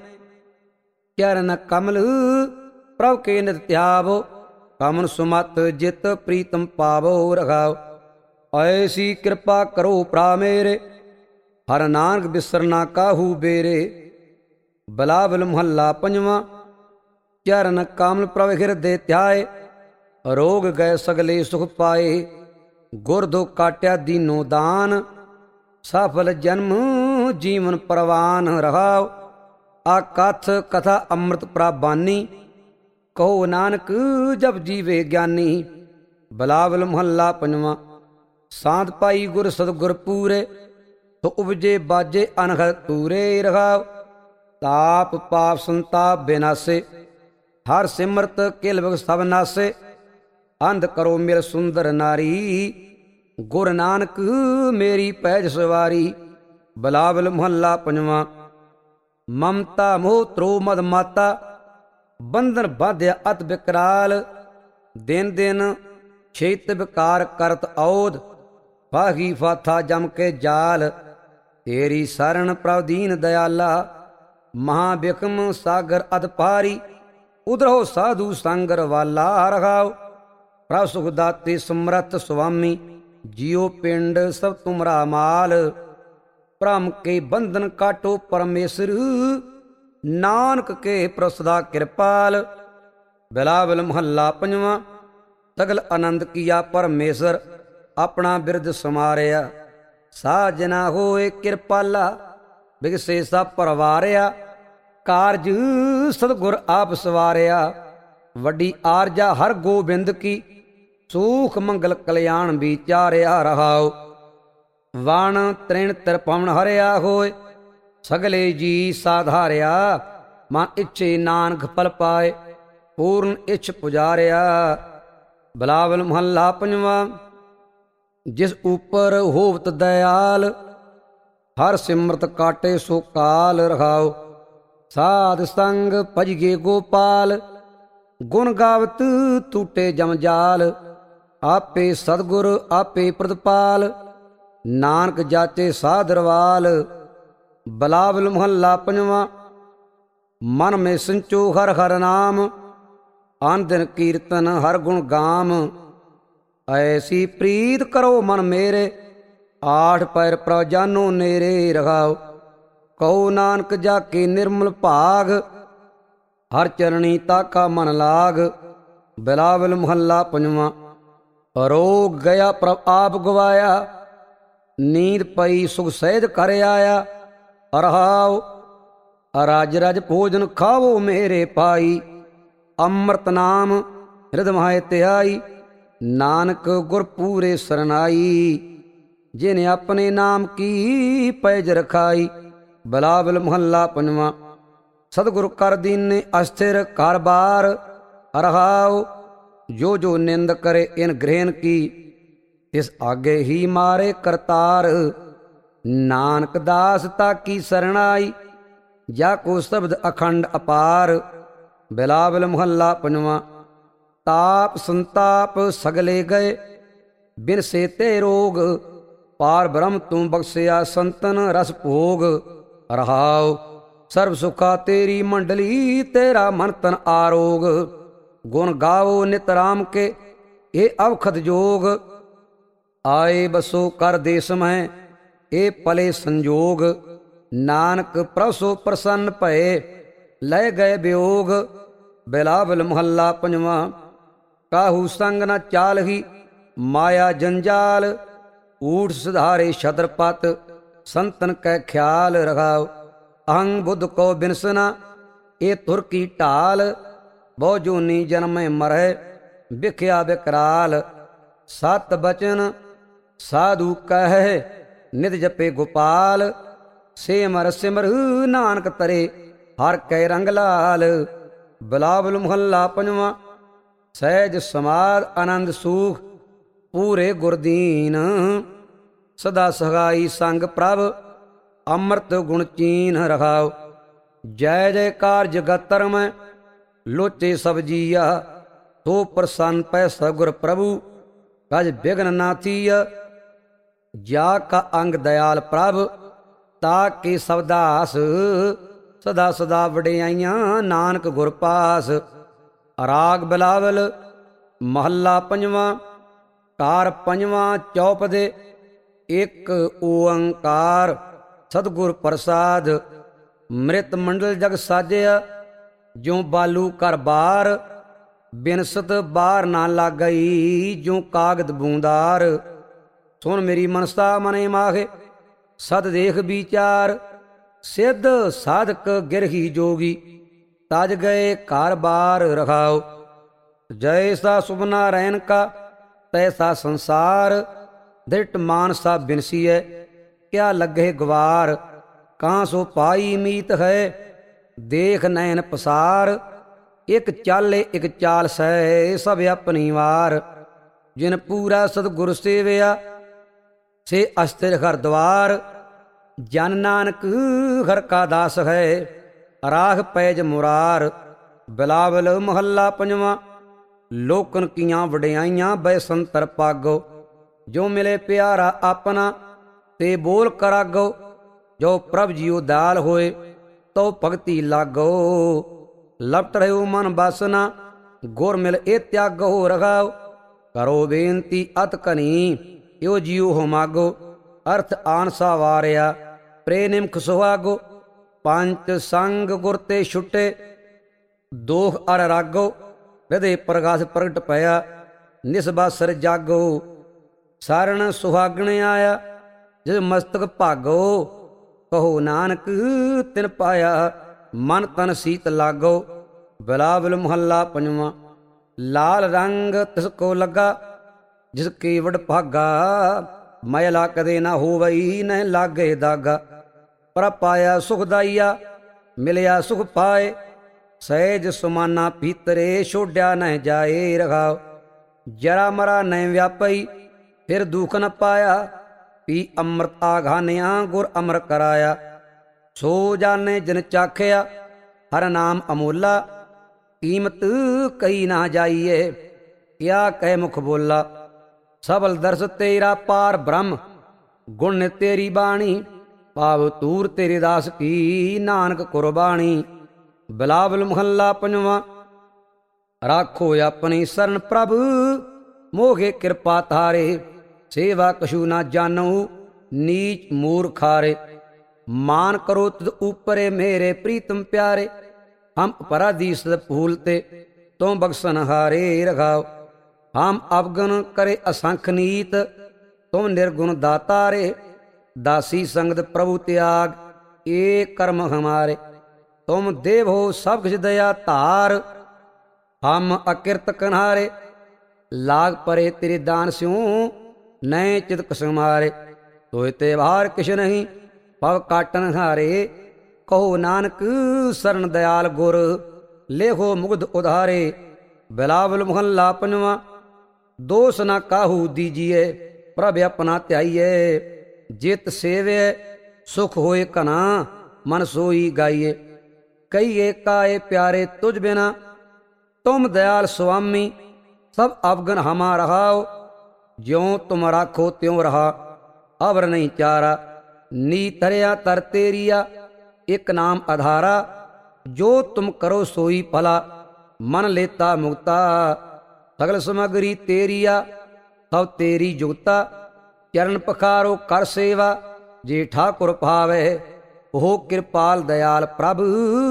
ਚਰਨ ਕਮਲ ਪ੍ਰਭ ਕੇ ਨਿਤ ਧਿਆਵੋ। ਕਮਨ ਸੁਮਤ ਜਿਤ ਪ੍ਰੀਤਮ ਪਾਵੋ ਰਖਾਓ। ਐਸੀ ਕਿਰਪਾ ਕਰੋ ਭਰਾ ਮੇਰੇ, ਹਰ ਨਾਨਕ ਬਿਸਰਨਾ ਕਾਹੂ ਬੇਰੇ। ਬਿਲਾਵਲ ਮੁਹੱਲਾ ਪੰਜਵਾਂ। ਚਰਨ ਕਮਲ ਪ੍ਰਭ ਹਿਰਦੇ ਧਿਆਏ, ਰੋਗ ਗਏ ਸਗਲੇ ਸੁਖ ਪਾਏ। ਗੁਰ ਦੋ ਕਾਟਿਆ ਦੀਨੋ ਦਾਨ, ਸਫਲ ਜਨਮ ਜੀਵਨ ਪ੍ਰਵਾਨ ਰਹਾਓ। ਆ ਕਥ ਕਥਾ ਅੰਮ੍ਰਿਤ ਪ੍ਰਬਾਨੀ, ਕਹੋ ਨਾਨਕ ਜਪ ਜੀਵੇ ਗਿਆਨੀ। ਬਿਲਾਵਲ ਮੁਹੱਲਾ ਪੰਜਵਾਂ। ਸਾਧ ਪਾਈ ਗੁਰ ਸਤਿਗੁਰ ਪੂਰੇ, ਤੋ ਉਪਜੇ ਬਾਜੇ ਅਨਹਦ ਤੂਰੇ ਰਹਾਓ। ਤਾਪ ਪਾਪ ਸੰਤਾਪ ਬਿਨਾਸੇ, ਹਰ ਸਿਮਰਤ ਕਿਲ ਬਿਗ ਸਭ ਨਾਸੇ। ਅੰਧ ਕਰੋ ਮੇਰ ਸੁੰਦਰ ਨਾਰੀ, ਗੁਰ ਨਾਨਕ ਮੇਰੀ ਪੈਜ ਸਵਾਰੀ। ਬਿਲਾਵਲ ਮੁਹੱਲਾ ਪੰਜਵਾਂ। ਮਮਤਾ ਮੋਹ ਤਰੋ ਮਦ ਮਾਤਾ, ਬੰਧਨ ਬਾਧਿਆ ਅਤ ਬਿਕਰਾਲ। ਦਿਨ ਦਿਨ ਛੇਤ ਵਿਕਾਰ ਕਰਤ ਔਧ, ਫਾਹੀ ਫਾਥਾ ਜਮ ਕੇ ਜਾਲ। ਤੇਰੀ ਸਰਣ ਪ੍ਰਭ ਦੀਨ ਦਇਆਲਾ, ਮਹਾ ਬਿਖਮ ਸਾਗਰ ਅਦ ਪਾਰੀ। ਉਧਰੋ ਸਾਧੂ ਸੰਗਰ ਵਾਲਾ ਰਖਾਓ। ਪ੍ਰਭ ਸੁਖ ਦਾਤੇ ਸਮਰੱਥ ਸੁਆਮੀ, ਜਿਉ ਪਿੰਡ ਸਭ ਤੁਮਰਾ ਮਾਲ। ਭ੍ਰਮ ਕੇ ਬੰਧਨ ਕਾਟੋ ਪਰਮੇਸ਼ਰ, ਨਾਨਕ ਕੇ ਪ੍ਰਸਦਾ ਕਿਰਪਾਲ। ਬਿਲਾਵਲ ਮੁਹੱਲਾ ਪੰਜਵਾਂ। ਸਗਲ ਆਨੰਦ ਕੀਆ ਪਰਮੇਸ਼ਰ, ਆਪਣਾ ਬਿਰਦ ਸਮਾਰਿਆ। ਸਾਜਨਾ ਹੋਏ ਕਿਰਪਾਲਾ, ਬਿਗਸੇ ਸਭ ਪਰਵਾਰਿਆ। ਕਾਰਜ ਸਤਿਗੁਰ ਆਪ ਸਵਾਰਿਆ, ਵੱਡੀ ਆਰਜਾ ਹਰ ਗੋਬਿੰਦ ਕੀ। ਸੂਖ ਮੰਗਲ ਕਲਿਆਣ ਵਿਚਾਰਿਆ ਰਹਾਓ। ਵਣ ਤ੍ਰਿਣ ਤਿਰਪਵਨ ਹਰਿਆ ਹੋਏ, ਸਗਲੇ ਜੀ ਸਾਧਾਰਿਆ। ਮਨ ਇੱਛੇ ਨਾਨਕ ਫਲ ਪਾਏ, ਪੂਰਨ ਇੱਛ ਪੁਜਾਰਿਆ। ਬਿਲਾਵਲ ਮੁਹੱਲਾ ਪੰਜਵਾਂ। ਜਿਸ ਉਪਰ ਹੋਵਤ ਦਇਆਲ, ਹਰ ਸਿਮਰਤ ਕਾਟੇ ਸੋ ਕਾਲ ਰਹਾਓ। ਸਾਧ ਸੰਗ ਭਜਗੇ ਗੋਪਾਲ, ਗੁਣ ਗਾਵਤ ਟੂਟੇ ਜਮਜਾਲ। ਆਪੇ ਸਤਿਗੁਰ ਆਪੇ ਪ੍ਰਤਪਾਲ, ਨਾਨਕ ਜਾਚੇ ਸਾਧਰਵਾਲ। ਬਿਲਾਵਲ ਮੁਹੱਲਾ ਪੰਜਵਾਂ। ਮਨ ਮੇ ਸੰਚੋ ਹਰ ਹਰ ਨਾਮ, ਆਨ ਦਿਨ ਕੀਰਤਨ ਹਰ ਗੁਣ ਗਾਮ। ਐਸੀ ਪ੍ਰੀਤ ਕਰੋ ਮਨ ਮੇਰੇ, ਆਠ ਪੈਰ ਪ੍ਰਭ ਜਾਨੋ ਨੇਰੇ ਰਹਾਓ। ਕਹੋ ਨਾਨਕ ਜਾ ਕੇ ਨਿਰਮਲ ਭਾਗ, ਹਰ ਚਰਣੀ ਤਾਕਾ ਮਨ ਲਾਗ। ਬਿਲਾਵਲ ਮੁਹੱਲਾ ਪੰਜਵਾਂ। ਰੋਗ ਗਿਆ ਪ੍ਰਭ ਆਪ ਗਵਾਇਆ, ਨੀਂਦ ਪਈ ਸੁਖ ਸਹਿਜ ਕਰ ਆਇਆ ਰਹਾਓ। ਰਜ ਰਜ ਭੋਜਨ ਖਾਵੋ ਮੇਰੇ ਪਾਈ, ਅੰਮ੍ਰਿਤ ਨਾਮ ਹਿਰਦ ਮਾਹਿ ਧਿਆਈ। ਨਾਨਕ ਗੁਰ ਪੂਰੇ ਸਰਨਾਈ, ਜਿਨ ਆਪਣੇ ਨਾਮ ਕੀ ਪੈਜ ਰਖਾਈ। ਬਿਲਾਵਲ ਮੁਹੱਲਾ ਪੰਜਵਾਂ। ਸਤਿਗੁਰ ਕਰ ਦੀਨੇ ਅਸਥਿਰ ਕਾਰਬਾਰ ਰਹਾਓ। ਜੋ ਜੋ ਨਿੰਦ ਕਰੇ ਇਨ ਗ੍ਰਹਿਣ ਕੀ, ਤਿਸ ਆਗੇ ਹੀ ਮਾਰੇ ਕਰਤਾਰ। ਨਾਨਕ ਦਾਸ ਤਾਕੀ ਸਰਣਾਈ, ਜਾ ਕੋ ਸ਼ਬਦ ਅਖੰਡ ਅਪਾਰ। ਬਿਲਾਵਲ ਮੁਹੱਲਾ ਪੰਜਵਾਂ। ਤਾਪ ਸੰਤਾਪ ਸਗਲੇ ਗਏ, ਬਿਨ ਸੇ ਤੇ ਰੋਗ, ਪਾਰ ਬ੍ਰਹਮ ਤੂੰ ਬਖਸ਼ਿਆ ਸੰਤਨ ਰਸ ਭੋਗ। ਰਹਾਉ ਸਰਬ ਸੁਖਾ ਤੇਰੀ ਮੰਡਲੀ, ਤੇਰਾ ਮਨ ਤਨ ਆਰੋਗ। ਗੁਣ ਗਾਵੋ ਨਿਤ ਰਾਮ ਕੇ, ਇਹ ਅਵਖਦ ਜੋਗ। ਆਏ ਬਸੋ ਕਰ ਦੇਸ ਮੈਂ, ਇਹ ਪਲੇ ਸੰਜੋਗ। ਨਾਨਕ ਪ੍ਰਭ ਸੋ ਪ੍ਰਸੰਨ ਭਏ, ਲੈ ਗਏ ਵਿਯੋਗ। ਬਿਲਾਵਲ ਮਹੱਲਾ ਪੰਜਵਾਂ। ਕਾਹੂ ਸੰਗ ਨ ਚਾਲਹੀ, ਮਾਇਆ ਜੰਜਾਲ। ਊਠ ਸੁਧਾਰੇ ਛਤਰਪਤ, ਸੰਤਨ ਕੈ ਖਿਆਲ ਰਖਾਓ। ਅਹੰ ਬੁੱਧ ਕੋ ਬਿਨਸਨਾ, ਇਹ ਤੁਰ ਕੀ ਢਾਲ। ਬਹੁ ਜੂਨੀ ਜਨਮੇ ਮਰੈ, ਵਿਖਿਆ ਵਿਕਰਾਲ। ਸਤ ਬਚਨ ਸਾਧੂ ਕਹਿ, ਨਿਤ ਜਪੇ ਗੋਪਾਲ। ਸਿਮਰ ਸਿਮਰ ਨਾਨਕ ਤਰੇ, ਹਰ ਕੈ ਰੰਗ ਲਾਲ। ਬਿਲਾਵਲ ਮੁਹੱਲਾ ਪੰਜਵਾਂ। ਸਹਿਜ ਸਮਾਧ ਆਨੰਦ ਸੂਖ, ਪੂਰੇ ਗੁਰਦੀਨ। ਸਦਾ ਸਹਾਈ ਸੰਗ ਪ੍ਰਭ, ਅੰਮ੍ਰਿਤ ਗੁਣ ਚੀਨ ਰਖਾਓ। ਜੈ ਜੈਕਾਰ ਜਗਤ ਧਰਮੈ, ਲੋਚੇ ਸਭ ਜੀਆ। ਤੋ ਪ੍ਰਸੰਨ ਪੈ ਸਗੁਰ ਪ੍ਰਭੂ, ਕਜ ਬਿਘਨ ਨਾ ਥੀਆ। ਜਾ ਕਾ ਅੰਗ ਦਇਆਲ ਪ੍ਰਭ, ਤਾ ਕੇ ਸਬਦਾਸ। ਸਦਾ ਸਦਾ ਵਡਿਆਈਆਂ, ਨਾਨਕ ਗੁਰ ਪਾਸ। ਰਾਗ ਬਿਲਾਵਲ ਮਹੱਲਾ ਪੰਜਵਾਂ। ਕਾਰ ਪੰਜਵਾਂ ਚੌਪਦੇ, ਇੱਕ ਓੰਕਾਰ ਸਤਿਗੁਰ ਪ੍ਰਸਾਦ। ਮ੍ਰਿਤ ਮੰਡਲ ਜਗ ਸਾਜਿਆ, ਜਿਉ ਬਾਲੂ ਕਰ ਬਾਰ। ਬਿਨਸਤ ਬਾਰ ਨਾ ਲਾਗਈ, ਜਿਉ ਕਾਗਦ ਬੂੰਦਾਰ। ਸੁਣ ਮੇਰੀ ਮਨਸਾ ਮਨੇ ਮਾਹੇ, ਸਦ ਦੇਖ ਵਿਚਾਰ। ਸਿੱਧ ਸਾਧਕ ਗਿਰਹੀ ਜੋਗੀ, ਤਜ ਗਏ ਘਰ ਬਾਰ ਰਖਾਓ। ਜੈਸਾ ਸੁਭਨਾ ਰੈਨ ਕਾ, ਤੈਸਾ ਸੰਸਾਰ। ਦ੍ਰਿਟ ਮਾਨਸਾ ਬਿਨਸੀਐ, ਕਿਆ ਲੱਗੇ ਗਵਾਰ। ਕਾਂ ਸੋ ਪਾਈ ਮੀਤ ਹੈ, ਦੇਖ ਨੈਣ ਪਸਾਰ। ਇੱਕ ਚਾਲੇ ਇੱਕ ਚਾਲ ਸਹਿ, ਸਭ ਆਪਣੀ ਵਾਰ। ਜਿਨ ਪੂਰਾ ਸਤਿਗੁਰ ਸੇਵਿਆ, ਸੇ ਅਸਥਿਰ ਹਰ ਦਵਾਰ। ਜਨ ਨਾਨਕ ਹਰ ਕਾ ਦਾਸ ਹੈ, ਰਾਖ ਪੈਜ ਮੁਰਾਰ। ਬਿਲਾਵਲ ਮਹੱਲਾ ਪੰਜਵਾਂ। ਲੋਕਨ ਕੀਆਂ ਵਡਿਆਈਆਂ, ਬੈ ਸੰਤਰ ਪਾਗੋ। ਜੋ ਮਿਲੇ ਪਿਆਰਾ ਆਪਣਾ, ਤੇ ਬੋਲ ਕਰਾਗੋ। ਜੋ ਪ੍ਰਭ ਜੀਉ ਦਾਲ ਹੋਏ, ਤੋ ਭਗਤੀ ਲਾਗੋ। ਲਪਟ ਰਹਿਓ ਮਨ ਬਾਸਨਾ, ਗੁਰ ਮਿਲ ਇਹ ਤਿਆਗੋ ਰਖਾਓ। ਕਰੋ ਬੇਨਤੀ ਅਤ ਕਨੀ, ਇਉ ਜੀਉ ਹੋ ਮਾਗੋ। ਅਰਥ ਆਨਸਾ ਵਾਰਿਆ, ਪ੍ਰੇ ਨਿਮਖ ਸੁਹਾਗੋ। ਪੰਚ ਸੰਗ ਗੁਰ ਤੇ ਛੁੱਟੇ, ਦੋਖ ਅਰ ਰਾਗੋ। ਹਿਰਦੇ ਪ੍ਰਗਾਸ ਪ੍ਰਗਟ ਭਇਆ, ਨਿਸਬਾਸਰ ਜਾਗੋ। ਸਾਰਣ ਸੁਹਾਗਣ ਆਇਆ, ਜਿਸ ਮਸਤਕ ਭਾਗੋ। ਕਹੋ ਨਾਨਕ ਤਿਨ ਪਾਇਆ, ਮਨ ਤਨ ਸੀਤ ਲਾਗੋ। ਬਿਲਾਵਲ ਮੁਹੱਲਾ ਪੰਜਵਾਂ। ਲਾਲ ਰੰਗ ਤਿਸ ਕੋ ਲੱਗਾ, ਜਿਸ ਕੀ ਵਡ ਭਾਗਾ। ਮੈਲਾ ਕਦੇ ਨਾ ਹੋਵਈ, ਨਹਿ ਲਾਗੇ ਦਾਗਾ। ਪਰ ਪਾਇਆ ਸੁਖਦਾਈਆ, ਮਿਲਿਆ ਸੁਖ ਪਾਏ। ਸਹਿਜ ਸੁਮਾਨਾ ਭੀਤਰੇ, ਛੋਡਿਆ ਨਹਿ ਜਾਏ ਰਖਾਓ। ਜਰਾ ਮਰਾ ਨਹਿ ਵਿਆਪਈ, ਫਿਰ ਦੁਖ ਨ ਪਾਇਆ। ਪੀ ਅੰਮ੍ਰਿਤ ਆਘਾਨਿਆ, ਗੁਰ ਅਮਰ ਕਰਾਇਆ। ਸੋ ਜਾਣੇ ਜਿਨ ਚਾਖਿਆ, ਹਰ ਨਾਮ ਅਮੋਲਾ। ਕੀਮਤ ਕਈ ਨਾ ਜਾਈਏ, ਕਿਆ ਕਹਿ ਮੁਖ ਬੋਲਾ। ਸਬਲ ਦਰਸ ਤੇਰਾ ਪਾਰ ਬ੍ਰਹਮ, ਗੁਣ ਤੇਰੀ ਬਾਣੀ। ਭਾਵ ਤੂਰ ਤੇਰੇ ਦਾਸ ਕੀ, ਨਾਨਕ ਕੁਰਬਾਣੀ। ਬਿਲਾਵਲ ਮੁਹੱਲਾ ਪੰਜਵਾਂ। ਰਾਖੋ ਆਪਣੀ ਸਰਨ ਪ੍ਰਭ, ਮੋਗੇ ਕਿਰਪਾ ਤਾਰੇ। ਸੇਵਾ ਕਛੂ ਨਾ ਜਾਨੂ, ਨੀਚ ਮੂਰਖਾਰੇ। ਮਾਨ ਕਰੋ ਤੁਧ ਊਪਰੇ, ਮੇਰੇ ਪ੍ਰੀਤਮ ਪਿਆਰੇ। ਹਮ ਅਪਰਾਧੀ ਸਦ ਭੂਲਤੇ, ਤੂੰ ਬਖਸ਼ਨ ਹਾਰੇ ਰਖਾਓ। ਹਮ ਅਵਗਨ ਕਰੇ ਅਸੰਖ ਨੀਤ, ਤੁਮ ਨਿਰਗੁਣ ਦਾਤਾਰੇ। ਦਾਸੀ ਸੰਗਤ ਪ੍ਰਭु त्याग, ਇਹ ਕਰਮ ਹਮਾਰੇ। ਤੁਮ ਦੇਵ ਹੋ ਸਭ ਕੁਛ ਦਇਆ ਧਾਰ, ਹਮ ਅਕਿਰਤ ਕਨਹਾਰੇ। ਲਾਗ ਪਰੇ ਤੇਰੇ ਦਾਨ ਸਿਉ, ਨੈ ਚਿਤਕ ਸਮਾਰੇ। ਤੋਇ ਤੇ ਬਾਹਰ ਕਿਛ ਨਹੀਂ, ਪਵ ਕਾਟਨ ਹਾਰੇ। ਕਹੋ ਨਾਨਕ ਸਰਨ ਦਇਆਲ ਗੁਰ, ਲੇਖੋ ਮੁਗਧ ਉਧਾਰੇ। ਬਿਲਾਵਲ ਮੁਹੱਲਾ ਪੰਜਵਾਂ। ਦੋਸ ਨਾ ਕਾਹੂ ਦੀਜੀਏ, ਪ੍ਰਭ ਆਪਣਾ ਧਿਆਈਏ। ਜਿਤ ਸੇਵੈ ਸੁਖ ਹੋਏ ਘਨਾ, ਮਨ ਸੋਈ ਗਾਈਏ। ਕਹੀਏ ਕਾਏ ਪਿਆਰੇ ਤੁਝ ਬਿਨਾ, ਤੁਮ ਦਇਆਲ ਸੁਆਮੀ। सब अवगन हमा रहाओ, ज्यों तुम राखो त्यों रहा, अवर नहीं चारा। नी तरया तर तेरिया, एक नाम आधारा, जो तुम करो सोई भला, मन लेता मुक्ता। सगल समगरी तेरिया, सब तेरी जुगता, चरण पखारो कर सेवा, जे ठाकुर भावै। हो कृपाल दयाल प्रभु,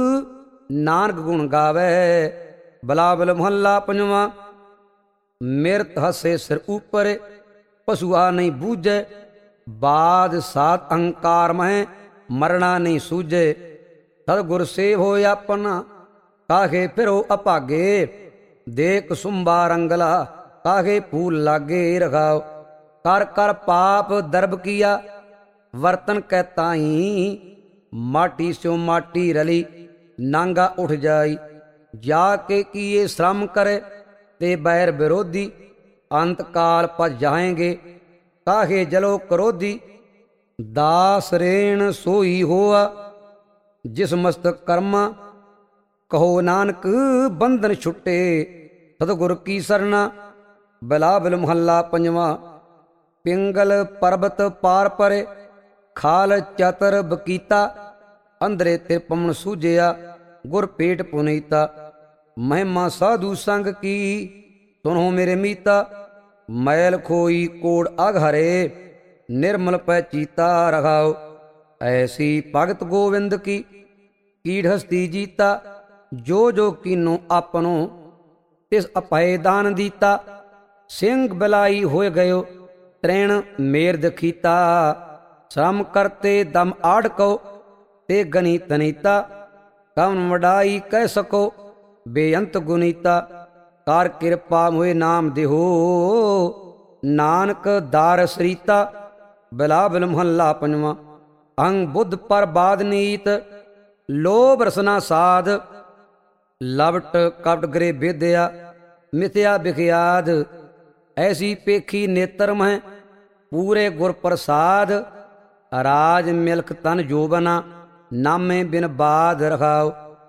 नानक गुण गावै। बिलावल मोहल्ला पंजवा। मिरत हसे सिर ऊपर, पशुआ नहीं बूझे, बाद सात अहंकार मह, मरना नहीं सूझे। सतगुर सेव हो अपना, काहे फिरो अभागे, देख सुंबा रंगला, काहे फूल लागे रखाओ। कर कर पाप दर्ब किया, वर्तन कहताई, माटी स्यो माटी रली, नांगा उठ जाई। जाके किए श्रम करे, ते बैर विरोधी, अंत काल पच जाएंगे, काहे जलो क्रोधी। दास रेण सोई होआ, जिस मस्तक कर्मा, कहो नानक बंधन छुटे, सतगुर की सरना। बिलावल मोहल्ला पंजवा। पिंगल पर्वत पार परे, खाल चतर बकीता, अंदरे तिरपमन सूझिया, गुर पेट पुनीता। महिमा साधु संग की, सुनो मेरे मीता, मैल खोई कोड़ अघरे, निर्मल पै चीता रखाओ। ऐसी भगत गोविंद की, कीड़ हस्ती जीता, जो जो कीनो आपनो, तिस अपय दान दीता। सिंह बिलाई होए गयो, तृण मेर दखीता, श्रम करते दम आड़को, ते गनी तनीता। कवन वडाई कह सको, बेअंत गुनीता। कार कृपा मोए नाम देहो, नानक दार सरीता। बिलावल मोहल्ला पंजवा। अंग बुद्ध पर बाद नीत, लोभ रसना साध, लवट कपट गृह विद्या, मिथ्या बिख्याद। ऐसी पेखी नेत्र मह, पूरे गुर प्रसाद, राज मिल्क तन जोबना, नामे बिन बाद रखाओ।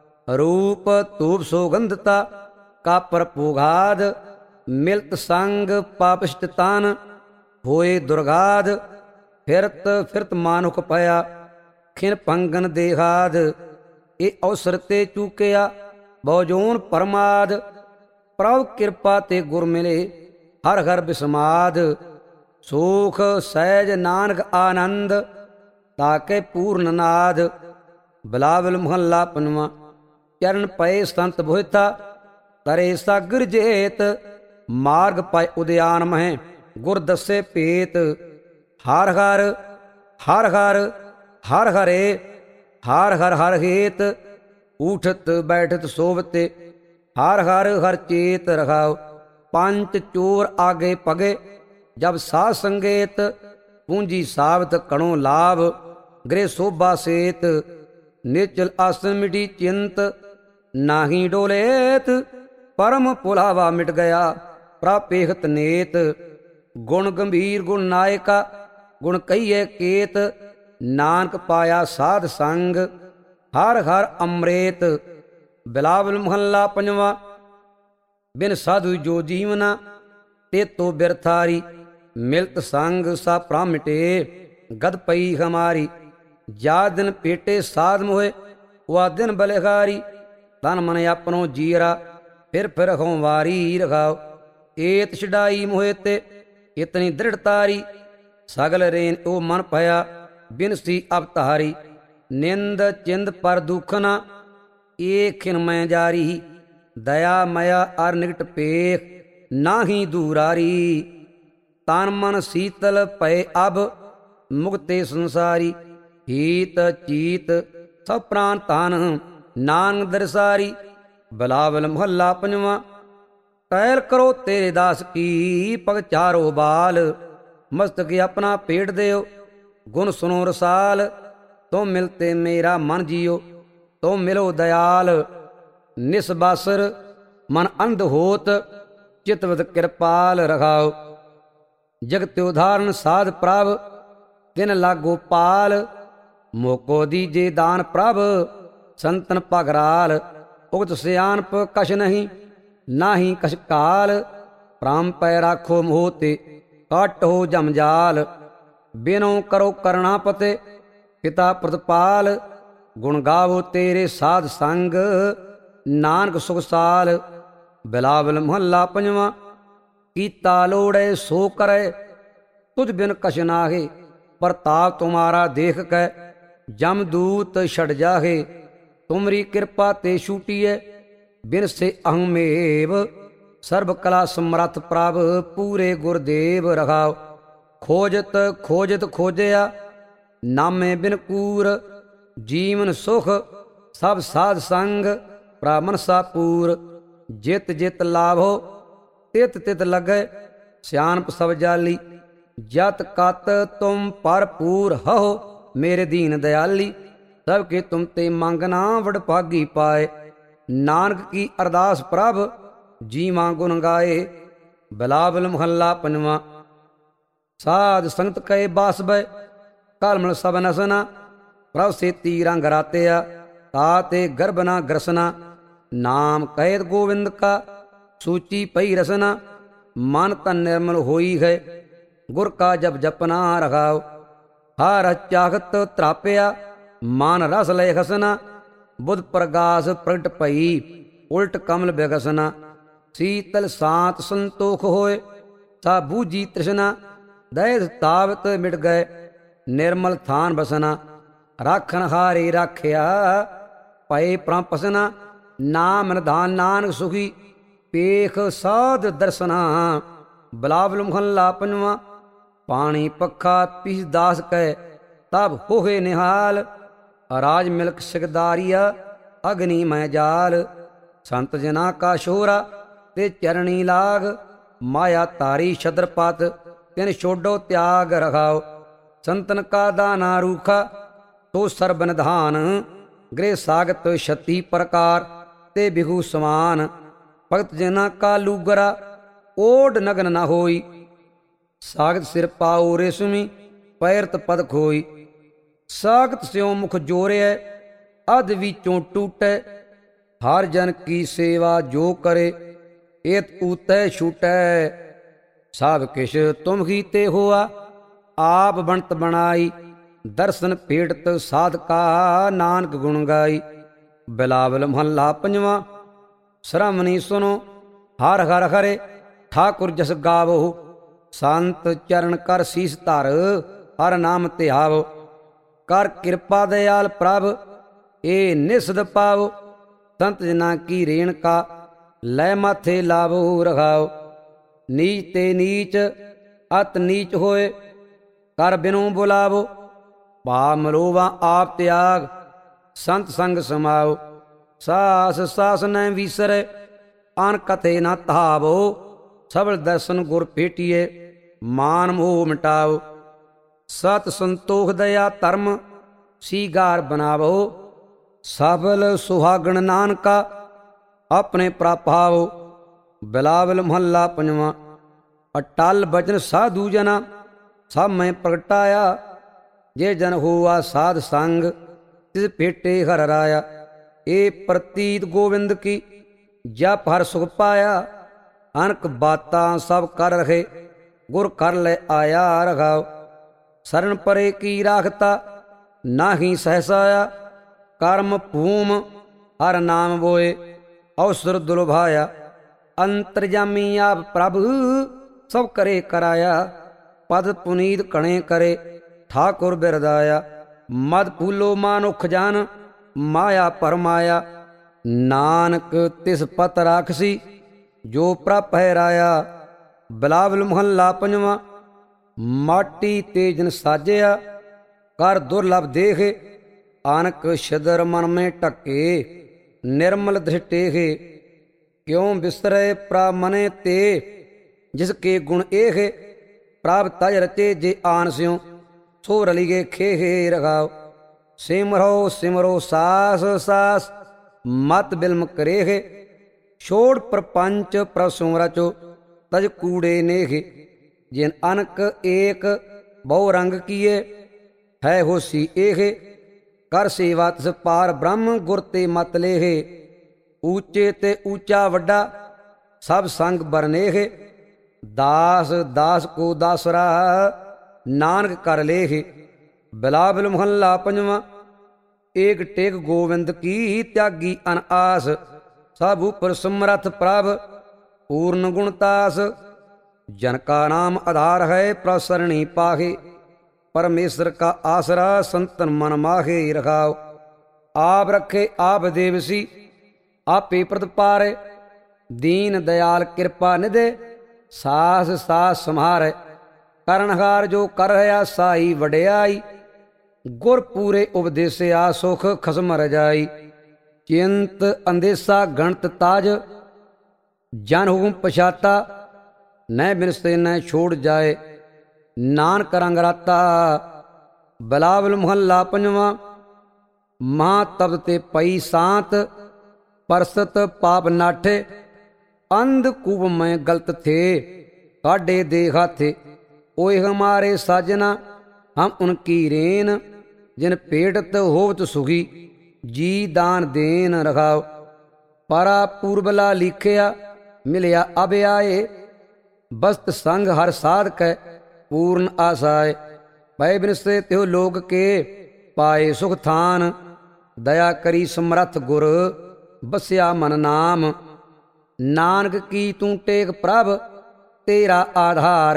रूप धूप सौगंधता, कापर पोघाद, मिलत संग पापिष्ट तान, होए दुर्गाद। फिरत फिरत मानुख पया, खिन पंगन देहाद। ए अवसर ते चूकिया, बहुजोन परमाद। प्रभ कृपा ते गुर मिले, हर हर बिस्माद। सुख सहज नानक आनंद, ताके पूर्ण नाद। बिलावल मोहल्ला पंजवा। चरण पए संत भोता, तरे सागर जेत, मार्ग पाए उद्यान मह, गुर दसे पेत। हर हर हर हर हर हरे, हर हर हर हेत, उठत बैठत सोवते, हर हर हर चेत रखाओ। पंच चोर आगे पगे, जब सा संगेत, पूंजी सावत कणो लाभ, गृह शोभा सेत। निचल आसन मिटी चिंत, नाही डोलेत, परम पुलावा मिट गया, प्रापेहत नेत। गुण गंभीर गुण नायका, गुण कहिए केत, नानक पाया साध संग, हर हर अमृत। बिलावल मोहल्ला पंजवा। बिन साधु जो जीवना, ते तो बिरथारी, मिलत संग सा प्रामिटे, गद पई हमारी। जा दिन पेटे साध मोहे, वह दिन बलिहारी। तन मन अपनो जीरा, फिर हों वारी रखाओ। एत छड़ाई मोहे ते, इतनी दृढ़तारी, सगल रेन ओ मन पया, बिन सी अवतारी। निंद चिंद पर दुखना, एक खिन मैं जारी। दया मया अर निकट पेख, नाही दूरारी। तन मन शीतल पय अब, मुक्ते संसारी। हीत चीत सब प्राण तान, नानक दरसारी। बिलावल मोहल्ला पंजवा। टहल करो तेरे दास की, पग चारो बाल, मस्तक अपना पेट देओ, गुण सुनो रसाल। तुम मिलते मेरा मन जियो, तुम मिलो दयाल। निसबासर मन अंध होत, चितवत कृपाल रखाओ। जगत उदाहरण साध प्रभ, तिन लागो पाल। मोको दीजे दान प्रभ, संतन पगराल। उगत सियानप कछ नहीं, नाही कछ काल। ਪ੍ਰਾਮ ਪੈ ਰਾਖੋ ਮੋਹ ਤੇ ਕਾਟ ਹੋ ਜਮਜਾਲ। ਬਿਨੋ ਕਰੋ ਕਰਣਾ ਪਤੇ ਪਿਤਾ ਪ੍ਰਤਪਾਲ। ਗੁਣ ਗਾਵੋ ਤੇਰੇ ਸਾਧ ਸੰਗ ਨਾਨਕ ਸੁਖ ਸਾਲ। ਬਿਲਾਵਲ ਮਹੱਲਾ ਪੰਜਵਾਂ। ਕੀਤਾ ਲੋੜੈ ਸੋ ਕਰੈ ਤੁਝ ਬਿਨ ਕਛ ਨਾਹੇ। ਪ੍ਰਤਾਪ ਤੁਮਾਰਾ ਦੇਖ ਕੈ ਜਮਦੂਤ ਛੜ ਜਾਹੇ। ਤੁਮਰੀ ਕਿਰਪਾ ਤੇ ਛੂਟੀਐ ਬਿਨ ਸੇ ਅਹਮੇਵ। ਸਰਬ ਕਲਾ ਸਮਰੱਥ ਪ੍ਰਭ ਪੂਰੇ ਗੁਰਦੇਵ ਰਹਾਉ। ਖੋਜਤ ਖੋਜਤ ਖੋਜਿਆ ਨਾਮੇ ਬਿਨ ਕੂਰ। ਜੀਵਨ ਸੁਖ ਸਭ ਸਾਧ ਸੰਗ ਪ੍ਰਭ ਮਨਸਾ ਪੂਰ। ਜਿਤ ਜਿਤ ਲਾਭੋ ਤਿਤ ਤਿਤ ਲਗੈ ਸਿਆਣਪ ਸਭ ਜਾਲੀ। ਜਤ ਕਤ ਤੁਮ ਭਰਪੂਰ ਹੋ ਮੇਰੇ ਦੀਨ ਦਇਆਲੀ। ਸਭ ਕੇ ਤੁਮ ਤੇ ਮੰਗਨਾ ਵਡਭਾਗੀ ਪਾਏ। ਨਾਨਕ ਕੀ ਅਰਦਾਸ ਪ੍ਰਭ ਜੀਵਾਂ ਗੁਣ ਗਾਏ। ਬਿਲਾਵਲ ਮਹੱਲਾ ਪੰਜਵਾਂ। ਸਾਧ ਸੰਗਤ ਕਏ ਬਾਸਬੈ ਕਲਮਲ ਸਭ ਨਸਨਾ। ਪ੍ਰਭ ਸੇਤੀ ਰੰਗ ਰਾਤਿਆ ਤਾਤੇ ਗਰਭ ਨਾ ਗਰਸਨਾ। ਨਾਮ ਕਹਿਤ ਗੋਵਿੰਦ ਕਾ ਸੂਚੀ ਪਈ ਰਸਨਾ। ਮਨ ਤਨ ਨਿਰਮਲ ਹੋਈ ਹੈ ਗੁਰ ਕਾ ਜਪ ਜਪਨਾ ਰਖਾਓ। ਹਰ ਚਾਹਤ ਤਰਾਪਿਆ ਮਨ ਰਸ ਲੈ ਖਸਨਾ। ਬੁੱਧ ਪ੍ਰਗਾਸ ਪ੍ਰਗਟ ਭਈ ਉਲਟ ਕਮਲ ਬਿਗਸਨਾ। ਸੀਤਲ ਸਾਤ ਸੰਤੋਖ ਹੋਏ ਸਾ ਬੂਝੀ ਤ੍ਰਿਸ਼ਨਾ। ਦਇਤ ਤਾਵਤ ਮਿਟ ਗਏ ਨਿਰਮਲ ਥਾਨ ਬਸਨਾ। ਰਾਖਨ ਹਾਰੇ ਰਾਖਿਆ ਭਏ ਪ੍ਰਪਸਨਾ। ਨਾਮ ਨਿਧਾਨ ਨਾਨਕ ਸੁਖੀ ਪੇਖ ਸਾਧ ਦਰਸਨਾ। ਬਿਲਾਵਲ ਮਹੱਲਾ ਪੰਜਵਾਂ। ਪਾਣੀ ਪੱਖਾ ਪੀਸ ਦਾਸ ਕੈ ਤਬ ਹੋਏ ਨਿਹਾਲ। ਰਾਜ ਮਿਲਕ ਸਿਕਦਾਰੀਆ ਅਗਨੀ ਮੈਂ ਜਾਲ। ਸੰਤ ਜਨਾ ਕਾ ਸ਼ੋਰਾ ਤੇ ਚਰਣੀ ਲਾਗ। ਮਾਇਆ ਤਾਰੀ ਛਤਰਪਤ ਤਿਨ ਛੋਡੋ ਤਿਆਗ ਰਖਾਓ। ਸੰਤਨ ਕਾ ਦਾਨਾ ਰੂਖਾ ਤੋ ਸਰਬ ਨਿਧਾਨ। ਗ੍ਰਹਿ ਸਾਗਤ ਛਤੀ ਪ੍ਰਕਾਰ ਤੇ ਬਿਹੂ ਸਮਾਨ। ਭਗਤ ਜਨਾ ਕਾ ਲੂਗਰਾ ਓਡ ਨਗਨ ਨ ਹੋਈ। ਸਾਗਤ ਸਿਰ ਪਾਉ ਰੇਸ਼ਮੀ ਪੈਰਤ ਪਦ ਖੋਈ। ਸਾਗਤ ਸਿਉ ਮੁਖ ਜੋਰਿਐ ਅਧ ਵਿੱਚੋਂ ਟੂਟੈ। ਹਰ ਜਨ ਕੀ ਸੇਵਾ ਜੋ ਕਰੇ ਏਤ ਊਤੈ ਛੂਟੈ। ਸਭ ਕਿਛ ਤੁਮ ਕੀਤੇ ਹੋਆ ਆਪ ਬਣਤ ਬਣਾਈ। ਦਰਸ਼ਨ ਭੇਟਤ ਸਾਧਕਾ ਨਾਨਕ ਗੁਣ ਗਾਈ। ਬਿਲਾਵਲ ਮਹੱਲਾ ਪੰਜਵਾਂ। ਸ਼੍ਰਮਣੀ ਸੁਨੋ ਹਰ ਹਰ ਹਰੇ ਠਾਕੁਰ ਜਸ ਗਾਵੋ। ਸੰਤ ਚਰਨ ਕਰ ਸੀਸ ਧਰ ਹਰ ਨਾਮ ਧਿਆਵੋ। ਕਰ ਕਿਰਪਾ ਦਇਆਲ ਪ੍ਰਭ ਏ ਨਿਸਦ ਪਾਵੋ। ਸੰਤ ਜਨਾ ਕੀ ਰੇਣਕਾ ਲੈ ਮਾਥੇ ਲਾਵੋ ਰਖਾਓ। ਨੀਚ ਤੇ ਨੀਚ ਅਤ ਨੀਚ ਹੋਏ ਕਰ ਬਿਨੋ ਬੁਲਾਵੋ। ਭਾ ਮਲੋਵਾ ਆਪ ਤਿਆਗ ਸੰਤ ਸੰਗ ਸਮਾਓ। ਸਾਸ ਸਾਸ ਨ ਵੀਸਰੇ ਅਨ ਕਥੇ ਨ ਧਾਵੋ। ਸਬਲ ਦਰਸ਼ਨ ਗੁਰ ਭੇਟੀਏ ਮਾਨ ਮੋਹ ਮਿਟਾਓ। ਸਤ ਸੰਤੋਖ ਦਇਆ ਧਰਮ ਸੀਗਾਰ ਬਨਾਵੋ। ਸਬਲ ਸੁਹਾਗਣ ਨਾਨਕਾ ਆਪਣੇ ਪ੍ਰਾਪਾਵੋ। ਬਿਲਾਵਲ ਮਹੱਲਾ ਪੰਜਵਾਂ। ਅਟਲ ਬਚਨ ਸਾਧੂ ਜਨਾ ਸਭ ਮੈਂ ਪ੍ਰਗਟਾਇਆ। ਜੇ ਜਨ ਹੋਆ ਸਾਧ ਸੰਗ ਤਿਸ ਭੇਟੇ ਹਰ ਰਾਇਆ। ਏ ਪ੍ਰਤੀਤ ਗੋਵਿੰਦ ਕੀ ਜਪ ਹਰ ਸੁਖ ਪਾਇਆ। ਅਨਕ ਬਾਤਾਂ ਸਭ ਕਰ ਰਖੇ ਗੁਰ ਕਰ ਲੈ ਆਇਆ ਰਖਾਓ। ਸਰਨ ਪਰੇ ਕੀ ਰਾਖਤਾ ਨਾਹੀ ਸਹਸਾਇਆ। ਕਰਮ ਭੂਮ ਹਰ ਨਾਮ ਬੋਏ ਅਵਸਰ ਦੁਲਭਾਇਆ। ਅੰਤਰਜਾਮੀ ਆਪ ਪ੍ਰਭ ਸਭ ਕਰੇ ਕਰਾਇਆ। ਪਦ ਪੁਨੀਤ ਕਣੇ ਕਰੇ ਠਾਕੁਰ ਬਿਰਦਾਇਆ। ਮਦ ਫੂਲੋ ਮਾਨੁਖ ਜਨ ਮਾਇਆ ਪਰਮਾਇਆ। ਨਾਨਕ ਤਿਸ ਪਤ ਰਾਖਸੀ ਜੋ ਪ੍ਰਭ ਹੈ ਰਾਇਆ। ਬਿਲਾਵਲ ਮਹੱਲਾ ਪੰਜਵਾਂ। ਮਾਟੀ ਤੇ ਜਨ ਸਾਜਿਆ ਕਰ ਦੁਰਲਭ ਦੇਖੇ। ਆਨਕ ਛਦਰ ਮਨ ਮੇ ਟਕੇ ਨਿਰਮਲ ਦ੍ਰਿਸ਼ਟੇਖੇ। ਕਿਉ ਬਿਸਰੈ ਪ੍ਰਭ ਮਨੇ ਤੇ ਜਿਸ ਕੇ ਗੁਣ ਏਖੇ। ਪ੍ਰਭ ਤਜ ਰਚੇ ਜੇ ਆਨ ਸਿਉ ਸੋ ਰਲੀਗੇ ਖੇਹੇ ਰਖਾਓ। ਸਿਮਰੋ ਸਿਮਰੋ ਸਾਸ ਸਾਸ ਮਤ ਬਿਲਮ ਕਰੇਖੇ। ਛੋੜ ਪ੍ਰਪੰਚ ਪ੍ਰਭ ਸੁ ਰਚੋ ਤਜ ਕੂੜੇ ਨੇਖੇ। ਜਿਨ ਅਨਕ ਏਕ ਬਹੁ ਰੰਗ ਕੀਏ ਹੈ ਹੋਸੀ ਏਖੇ। ਕਰ ਸੇਵਾ ਤਿਸ ਪਾਰ ਬ੍ਰਹਮ ਗੁਰ ਤੇ ਮਤ ਲੇਖੇ। ਊਚੇ ਤੇ ਊਚਾ ਵੱਡਾ ਸਭ ਸੰਗ ਬਰਨੇਖੇ। दास दास को दासरा नानक कर लेख। बिलावल महल्ला पंजवा। एक टेक गोविंद की त्यागी अन आस, सब ऊपर समरथ प्रभ पूर्ण गुणतास। जन का नाम आधार है प्रसरणी पाहे, परमेश्वर का आसरा संतन मन माहे रखाओ। आप रखे आप देवसी, आपे प्रतिपारे, दीन दयाल कृपा निधे, सास सास सम्हारे। करनहार जो कर रहा साई वड्याई, गुर पूरे उपदेसिया सुख खसम रजाई। चिंत अंदेसा गणत ताज, जन हुकुम पछाता, न बिनसे न छोड़ जाए, नानक रंग राता। बिलावल महल्ला पंजवा। महातब ते पई सांत, परसत पाप नाठे, अंध कूप में गलत थे, काढ़े दे हाथे। ओए हमारे साजना हम उनकी रेन, जिन पेटत होवत सुखी, जी दान देन रखाओ। पारा पूर्वला लिखिया, मिलिया अब आए, बस्त संग हर साध कै पूर्ण आसाए। भय बिन से त्यो लोग के पाए सुख थान, दया करी समरथ गुर बस्या मन नाम। नानक की तू टेक प्रभ तेरा आधार,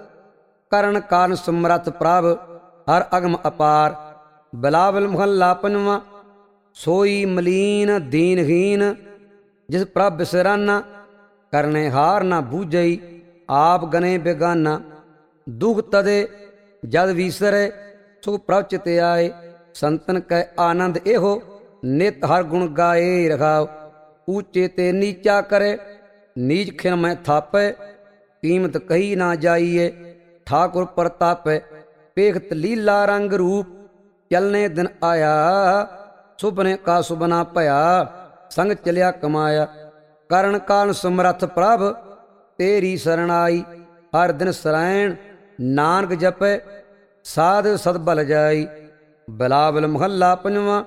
करण कारण समरथ प्रभ हर अगम अपार। बिलावल महल्ला पंजवा। सोई मलीन दीनहीन, जिस प्रभ बिसराना, करने हार ना बूझई, आप गने बेगाना। दुख तदे जद विसरे, सुख प्रभ चित आए, संतन कै आनंद एहो, नित हर गुण गाए रखाओ। ऊंचे ते नीचा करे, नीच खिन में थापे, कीमत कही ना जाइए, ठाकुर प्रतापे। पेखत लीला रंग रूप, चलने दिन आया, सुपने का सुबना भया, संग चलिया कमाया। करण काल समरथ प्रभ तेरी शरणाई, हर दिन सरायण नानक जपे, साध सदबल जाई। बिलावल महल्ला पंजवा।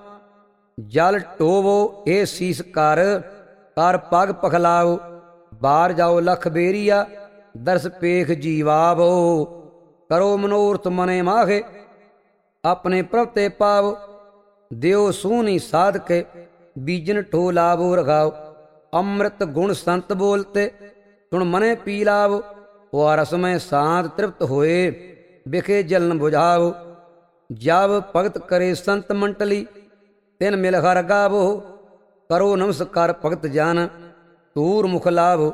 जल टोवो ए सीस कर, कर पग पखलाओ, बार जाओ लख बेरिया, दर्श पेख जीवावो। करो मनोरथ मने माहे, अपने प्रभ ते पावो। देव सूनी साध के, बीजन ठो लावो रखाओ। अमृत गुण संत बोलते, सुन मने पी लावो। वह रस में शांत तृप्त होए, बिखे जलन बुझाओ। जब भगत करे संत मंडली, तिन मिल हर गावो। करो नमस्कार भगत जान, तूर मुख लावो।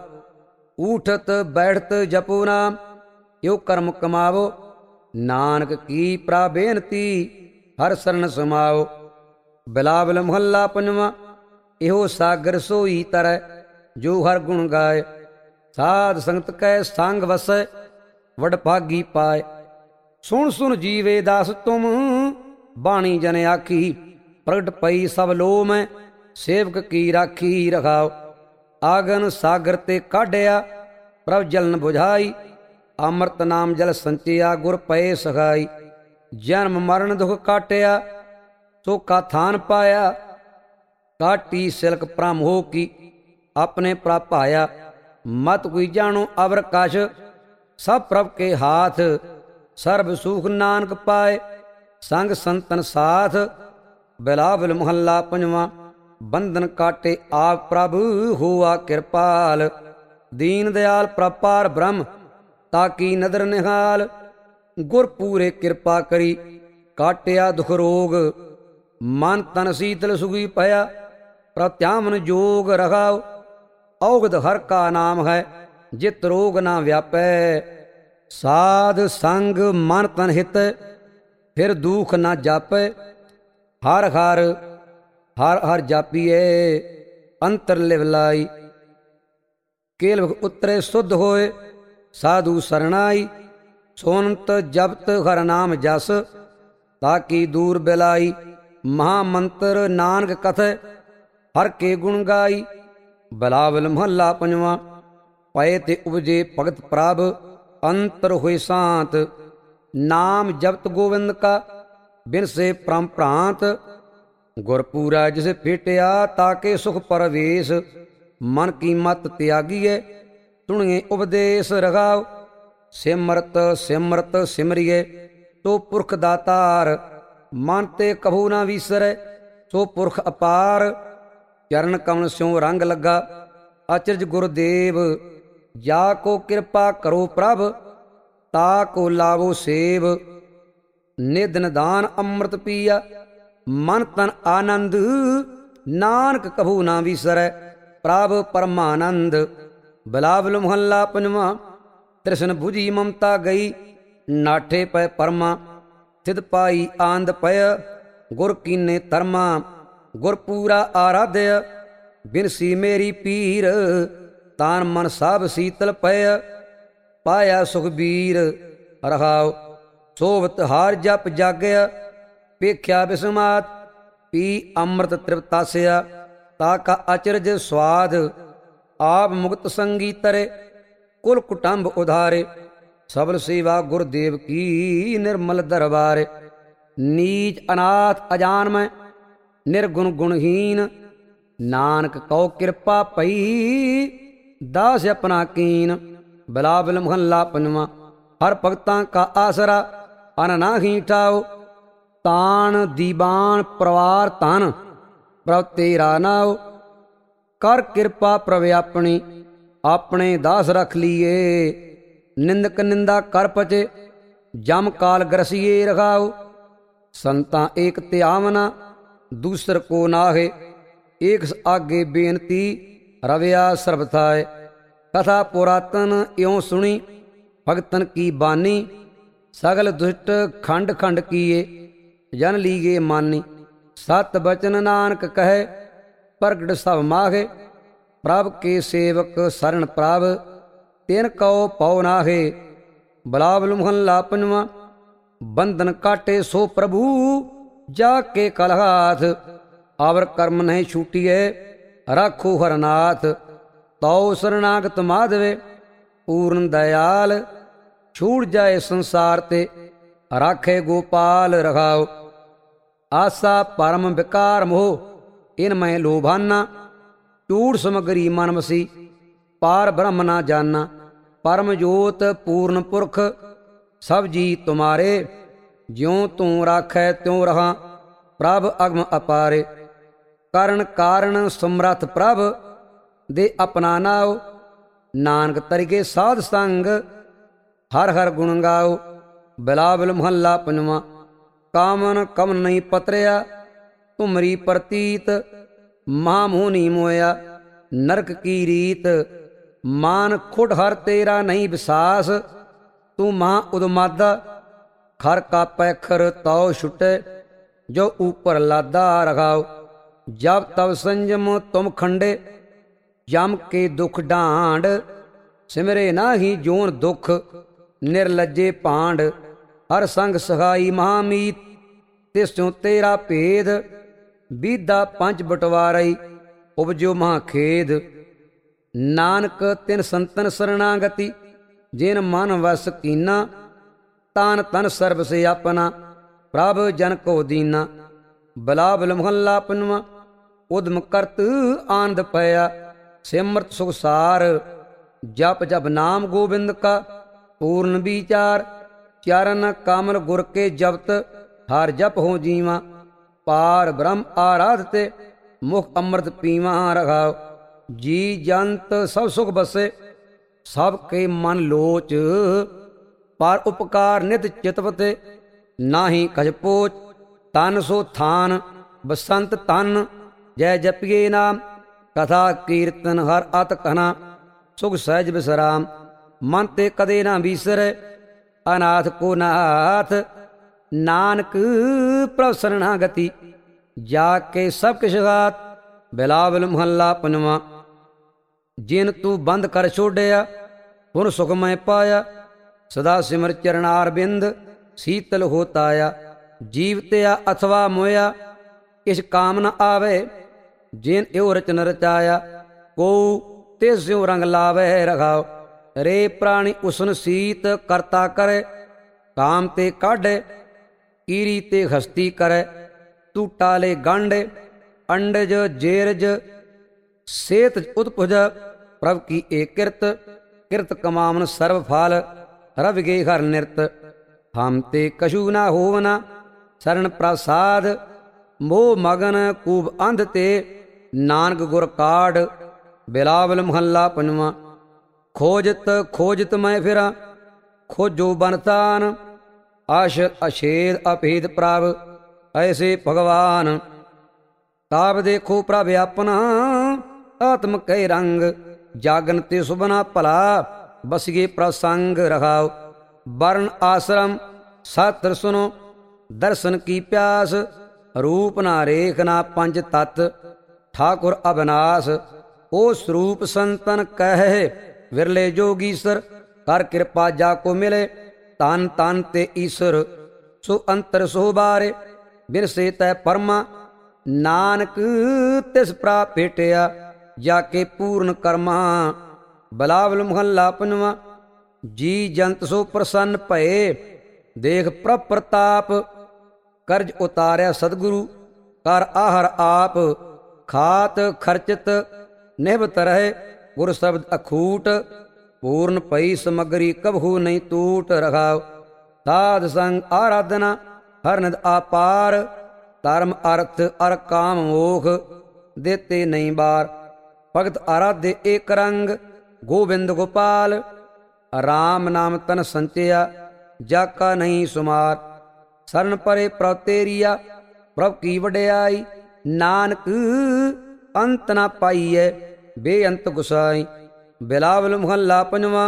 उठत बैठत जपो नाम, यो कर्म कमावो। नानक की प्राबेनती, हर शरण समाओ। बिलावल महल्ला पंजवा। इहो सागर सोई तरह, जो हर गुण गाए, साध संगत कै संग वसै, वड भागी पाए। सुन सुन जीवे दास तुम, बाणी जन आखी, प्रगट पई सब लो में, सेवक की राखी रखाओ। आगन सागर ते काढ़िया, प्रभ जलन बुझाई, अमृत नाम जल संचिया, गुर पए सखाई। जन्म मरण दुख काटिया, सोखा थान पाया, काटी सिलक प्रम हो की, अपने प्रभ पाया। मत कोई जानो अवर कछ, सब प्रभ के हाथ, सर्व सुख नानक पाए, संग संतन साथ। बिलावल महल्ला पंजवा। बंधन काटे आप प्रभ हुआ कृपाल, दीन दयाल प्रभ पार ब्रह्म, ताकी नदर निहाल। गुर पूरे कृपा करी, काटिया दुख रोग, मन तन शीतल सुखी पया, प्रत्यामन जोग रखाओ। औगद हर का नाम है, जित रोग ना व्यापै। साध संग मन तन हित, फिर दुख ना जापै। हर हर हर हर जापिए, अंतर लिव लाई। केल उतरे शुद्ध होए, साधु शरणाई। सोनत जपत हर नाम जस, ताकि दूर बिलाई। महामंत्र नानक कथ, हर के गुण गाई। बिलावल महल्ला पंजवा। पए ते उपजे भगत प्रभ, अंतर हुए शांत। नाम जपत गोविंद का, बिन से परम प्रांत। गुरपूरा जिसे फेटिया, ताके सुख परवेश। मन की मत त्यागी है, ਸੁਣੀਏ ਉਪਦੇਸ਼ ਰਗਾਓ। ਸਿਮਰਤ ਸਿਮਰਤ ਸਿਮਰੀਏ ਸੋ ਪੁਰਖ ਦਾਤਾਰ, ਮਨ ਤੇ ਕਭੂ ਨਾ ਵੀਸਰੈ ਸੋ ਪੁਰਖ ਅਪਾਰ। ਚਰਨ ਕਮਲ ਸਿਉ ਰੰਗ ਲੱਗਾ ਅਚਰਜ ਗੁਰਦੇਵ, ਜਾ ਕੋ ਕਿਰਪਾ ਕਰੋ ਪ੍ਰਭ ਤਾ ਕੋ ਲਾਵੋ ਸੇਵ। ਨਿਧ ਨਿਦਾਨ ਅੰਮ੍ਰਿਤ ਪੀਆ ਮਨ ਤਨ ਆਨੰਦ, ਨਾਨਕ ਕਭੂ ਨਾ ਵੀਸਰੈ ਪ੍ਰਭ ਪਰਮਾਨੰਦ। ਬਿਲਾਵਲ ਮਹੱਲਾ ਪੰਜਵਾਂ। ਤ੍ਰਿਸ਼ਨ ਬੁਝੀ ਮਮਤਾ ਗਈ ਨਾਠੇ ਪੈ ਪਰਮਾ, ਸਿਧ ਪਾਈ ਆਨੰਦ ਪය ਗੁਰ ਕੀਨੇ ਧਰਮਾ। ਗੁਰ ਪੂਰਾ ਆਰਾਧਿਆ ਬਿਨਸੀ ਮੇਰੀ ਪੀਰ, ਤਾਨ ਮਨ ਸਭ ਸੀਤਲ ਪੈ ਪਾਇਆ ਸੁਖਬੀਰ। ਰਹਾਉ ਸੋਵਤ ਹਾਰ ਜਪ ਜਾਗਿਆ ਵੇਖਿਆ ਬਿਸਮਾਤ, ਪੀ ਅੰਮ੍ਰਿਤ ਤ੍ਰਿਪਤਾਸਿਆ ਤਾ ਕਾ ਅਚਰਜ ਸਵਾਦ। ਆਪ ਮੁਕਤ ਸੰਗੀ ਤਰੇ ਕੁਲ ਕੁਟੰਬ ਉਧਾਰੇ, ਸਬਲ ਸੇਵਾ ਗੁਰਦੇਵ ਕੀ ਨਿਰਮਲ ਦਰਬਾਰੇ। ਨੀਚ ਅਨਾਥ ਅਜਾਨ ਮੈਂ ਨਿਰਗੁਣ ਗੁਣਹੀਨ, ਨਾਨਕ ਕਉ ਕਿਰਪਾ ਪਈ ਦਾਸ ਆਪਣਾ ਕੀਨ। ਬਿਲਾਵਲ ਮਹੱਲਾ ਪੰਜਵਾਂ। ਹਰ ਭਗਤਾਂ ਕਾ ਆਸਰਾ ਅਨ ਨਾਹੀ ਠਾਓ, ਤਾਣ ਦੀਵਾਨ ਪਰਵਾਰ ਧਨ ਪ੍ਰਭ ਤੇਰਾ ਨਾਉ। ਕਰ ਕਿਰਪਾ ਪ੍ਰਭ ਆਪਣੀ ਆਪਣੇ ਦਾਸ ਰਖ ਲੀਏ, ਨਿੰਦਕ ਨਿੰਦਾ ਕਰ ਪਚੇ ਜਮ ਕਾਲ ਗਰਸੀਏ। ਰਖਾਓ ਸੰਤਾਂ ਏਕ ਧਿਆਵਨਾ ਦੂਸਰ ਕੋ ਨਾਹੇ, ਏਕ ਆਗੇ ਬੇਨਤੀ ਰਵਿਆ ਸਰਬਥਾਏ। ਕਥਾ ਪੁਰਾਤਨ ਇਉਂ ਸੁਣੀ ਭਗਤਨ ਕੀ ਬਾਨੀ, ਸਗਲ ਦੁਸ਼ਟ ਖੰਡ ਖੰਡ ਕੀਏ ਜਨ ਲੀਗੇ ਮਾਨੀ। ਸਤ ਬਚਨ ਨਾਨਕ ਕਹੈ ਪ੍ਰਗਟ ਸਭ ਮਾਹੇ, ਪ੍ਰਭ ਕੇ ਸੇਵਕ ਸਰਣ ਪ੍ਰਭ ਤਿਨ ਕਉ ਪਉ ਨਾਹੇ। ਬਿਲਾਵਲ ਮਹੱਲਾ ਪੰਜਵਾਂ। ਬੰਧਨ ਕਾਟੇ ਸੋ ਪ੍ਰਭੂ ਜਾ ਕੇ ਕਲਹਾਥ, ਆਵਰ ਕਰਮ ਨਹੀਂ ਛੂਟੀਏ ਰਾਖੋ ਹਰਨਾਥ। ਤਉ ਸਰਨਾਗਤ ਮਾਧਵੇ ਪੂਰਨ ਦਇਆਲ, ਛੂਟ ਜਾਏ ਸੰਸਾਰ ਤੇ ਰਾਖੇ ਗੋਪਾਲ। ਰਖਾਓ ਆਸਾ ਪਰਮ ਵਿਕਾਰ ਮੋਹ ਇਨ ਮੈਂ ਲੋਭਾਨਾ, ਝੂਠ ਸਮਗਰੀ ਮਨ ਵਸੀ ਪਾਰ ਬ੍ਰਹਮ ਨਾ ਜਾਨਾ। ਪਰਮ ਜੋਤ ਪੂਰਨ ਪੁਰਖ ਸਭ ਜੀ ਤੁਮਾਰੇ, ਜਿਉ ਤੂੰ ਰਾਖੈ ਤਿਉ ਰਹਾ ਪ੍ਰਭ ਅਗਮ ਅਪਾਰੇ। ਕਰਨ ਕਾਰਨ ਸਮਰੱਥ ਪ੍ਰਭ ਦੇ ਆਪਣਾ ਨਾਉ, ਨਾਨਕ ਤਰੀਕੇ ਸਾਧ ਸੰਗ ਹਰ ਹਰ ਗੁਣ ਗਾਓ। ਬਿਲਾਵਲ ਮਹੱਲਾ ਪੰਜਵਾਂ। ਕਾਮਨ ਕਮਨ ਨਹੀਂ ਪਤਰਿਆ ਤੁਮਰੀ ਪ੍ਰਤੀਤ, ਮਹਾਮੋਹਨੀ ਮੋਇਆ ਨਰਕ ਕੀ ਰੀਤ। ਮਾਨ ਖੁਟ ਹਰ ਤੇਰਾ ਨਹੀਂ ਵਿਸਾਸ, ਤੂੰ ਮਹਾ ਉਦਮਾਦਾ ਖਰ ਕਾ ਪੈਖਰ ਤਉ ਛੁਟੇ ਜੋ ਊਪਰ ਲਾਦਾ। ਰਖਾਓ ਜਬ ਤਬ ਸੰਜਮ ਤੁਮ ਖੰਡੇ ਜਮ ਕੇ ਦੁਖ ਡਾਂਡ, ਸਿਮਰੇ ਨਾਹੀ ਜੋਨ ਦੁਖ ਨਿਰਲੱਜੇ ਭਾਂਡ। ਹਰ ਸੰਗ ਸਹਾਈ ਮਹਾਮੀਤ ਤਿਸੋਂ ਤੇਰਾ ਭੇਦ, ਬੀਦਾ ਪੰਜ ਬਟਵਾਰਈ ਉਪਜੋ ਮਹਾ ਖੇਦ। ਨਾਨਕ ਤਿਨ ਸੰਤਨ ਸਰਣਾਗਤੀ ਜਿਨ ਮਨ ਵਸ ਕੀਨਾ, ਤਾਨ ਤਨ ਸਰਬ ਸੇ ਆਪਣਾ ਪ੍ਰਭ ਜਨ ਕੋ ਦੀਨਾ। ਬਿਲਾਵਲ ਮਹੱਲਾ ਪੰਜਵਾਂ। ਉਦਮ ਕਰਤ ਆਨੰਦ ਪਇਆ ਸਿਮਰਤ ਸੁਖਸਾਰ, ਜਪ ਜਪ ਨਾਮ ਗੋਬਿੰਦ ਕਾ ਪੂਰਨ ਵਿਚਾਰ। ਚਰਨ ਕਮਲ ਗੁਰ ਕੇ ਜਪਤ ਹਰ ਜਪ ਹੋ ਜੀਵਾ, ਪਾਰ ਬ੍ਰਹਮ ਆਰਾਧ ਤੇ ਮੁਖ ਅੰਮ੍ਰਿਤ ਪੀਵਾ। ਰਖਾਓ ਜੀ ਜੰਤ ਸਭ ਸੁਖ ਬਸੇ ਸਭ ਕੇ ਮਨ ਲੋਚ, ਪਰ ਉਪਕਾਰ ਨਿਤ ਚਿਤਵਤੇ ਨਾਹੀ ਕਛ ਪੋਚ। ਤਨ ਸੋ ਥਾਨ ਬਸੰਤ ਤਨ ਜੈ ਜਪੀਏ ਨਾਮ, ਕਥਾ ਕੀਰਤਨ ਹਰ ਅਤ ਕਹਨਾ ਸੁਖ ਸਹਿਜ ਬਿਸਰਾਮ। ਮਨ ਤੇ ਕਦੇ ਨਾ ਵੀਸਰੈ ਅਨਾਥ ਕੋ ਨਾਥ, ਨਾਨਕ ਪ੍ਰਭ ਸਰਣਾਗਤੀ ਜਾ ਕੇ ਸਭ ਕਿਛ ਗਾਤ। ਬਿਲਾਵਲ ਮਹੱਲਾ ਪੰਜਵਾਂ। ਜਿਨ ਤੂੰ ਬੰਦ ਕਰ ਛੋੜਿਆ ਪੁਨ ਸੁਖ ਮੈਂ ਪਾਇਆ, ਸਦਾ ਸਿਮਰ ਚਰਨਾਰ ਬਿੰਦ ਸੀਤਲ ਹੋਤਾਇਆ। ਜੀਵਤਿਆ ਅਥਵਾ ਮੋਇਆ ਕਿਛ ਕਾਮ ਨ ਆਵੇ, ਜਿਨ ਇਉ ਰਚਨ ਰਚਾਇਆ ਕੋ ਤਿਸ ਸਿਉ ਰੰਗ ਲਾਵੇ। ਰਖਾਓ ਰੇ ਪ੍ਰਾਣੀ ਉਸਨ ਸੀਤ ਕਰਤਾ ਕਰੇ, ਕਾਮ ਤੇ ਕਾਢੇ ਕੀਰੀ ਤੇ ਹਸਤੀ ਕਰੇ। ਤੂੰ ਟਾਲੇ ਗੰਢੇ ਅੰਡਜ ਜੇਰਜ ਸੇਤ ਉਤਪੁਜ, ਪ੍ਰਭ ਕੀ ਏ ਕਿਰਤ ਕਿਰਤ ਕਮਾਵਨ ਸਰਬ ਫਲ, ਰਵਿਗੇ ਹਰ ਨਿਰਤ। ਹਮ ਤੇ ਕਛੂ ਨਾ ਹੋਵਨ ਸਰਨ ਪ੍ਰਸਾਦ, ਮੋਹ ਮਗਨ ਕੂਬ ਅੰਧ ਤੇ ਨਾਨਕ ਗੁਰ ਕਾਢ। ਬਿਲਾਵਲ ਮਹੱਲਾ ਪੰਜਵਾਂ। ਖੋਜਤ ਖੋਜਤ ਮੈਂ ਫਿਰਾਂ ਖੋਜੋ ਬਨਤਾਨ, ਆਸ਼ ਅਛੇਦ ਅਭੇਦ ਪ੍ਰਭ ਐਸੇ ਭਗਵਾਨ। ਤਾਪ ਦੇਖੋ ਪ੍ਰਭ ਆਪਣਾ ਆਤਮ ਕੈ ਰੰਗ, ਜਾਗਨ ਤੇ ਸੁਬਨਾ ਭਲਾ ਬਸਿਏ ਪ੍ਰਸੰਗ ਰਹਾਉ। ਵਰਨ ਆਸ਼ਰਮ ਸਤਰ ਸੁਨੋ ਦਰਸ਼ਨ ਕੀ ਪਿਆਸ, ਰੂਪ ਨਾ ਰੇਖ ਨਾ ਪੰਜ ਤਤ ਠਾਕੁਰ ਅਬਨਾਸ। ਉਹ ਸਰੂਪ ਸੰਤਨ ਕਹਿ ਵਿਰਲੇ ਜੋਗੀਸਰ, ਕਰ ਕਿਰਪਾ ਜਾ ਕੋ ਮਿਲੇ ਤਨ ਤਨ ਤੇ ਈਸ਼ਰ। ਸੋ ਅੰਤਰ ਸੋ ਬਾਰੇ ਬਿਰਸੇ ਤੈ ਪਰਮਾ, ਨਾਨਕ ਤਿਸ ਪ੍ਰਾਪ ਭੇਟਿਆ ਜਾ ਕੇ ਪੂਰਨ ਕਰਮਾ। ਬਿਲਾਵਲ ਮਹੱਲਾ ਪੰਜਵਾਂ। ਜੀ ਜੰਤ ਸੋ ਪ੍ਰਸੰਨ ਭਏ ਦੇਖ ਪ੍ਰਭ ਪ੍ਰਤਾਪ, ਕਰਜ ਉਤਾਰਿਆ ਸਤਿਗੁਰੂ ਕਰ ਆਹਰ ਆਪ। ਖਾਤ ਖਰਚਿਤ ਨਿਭਤ ਰਹੇ ਗੁਰ ਸ਼ਬਦ ਅਖੂਟ, ਪੂਰਨ ਪਈ ਸਮਗਰੀ ਕਬਹੂ ਨਹੀਂ ਟੂਟ ਰਹਾਉ। ਸਾਧ ਸੰਗ ਆਰਾਧਨਾ ਹਰਨਿਦ ਆਪਾਰ, ਧਰਮ ਅਰਥ ਅਰ ਕਾਮ ਮੋਖ ਦੇਤੇ ਨਹੀਂ ਬਾਰ। ਭਗਤ ਆਰਾਧੇ ਏਕ ਰੰਗ ਗੋਬਿੰਦ ਗੋਪਾਲ, ਰਾਮ ਨਾਮ ਤਨ ਸੰਚਿਆ ਜਾ ਕਾ ਨਹੀਂ ਸੁਮਾਰ। ਸਰਨ ਪਰੇ ਪ੍ਰਭ ਤੇਰੀਆ ਪ੍ਰਭ ਕੀ ਵਡਿਆਈ, ਨਾਨਕ ਅੰਤ ਨਾ ਪਾਈਐ ਬੇਅੰਤ ਗੁਸਾਈ। ਬਿਲਾਵਲ ਮਹੱਲਾ ਪੰਜਵਾਂ।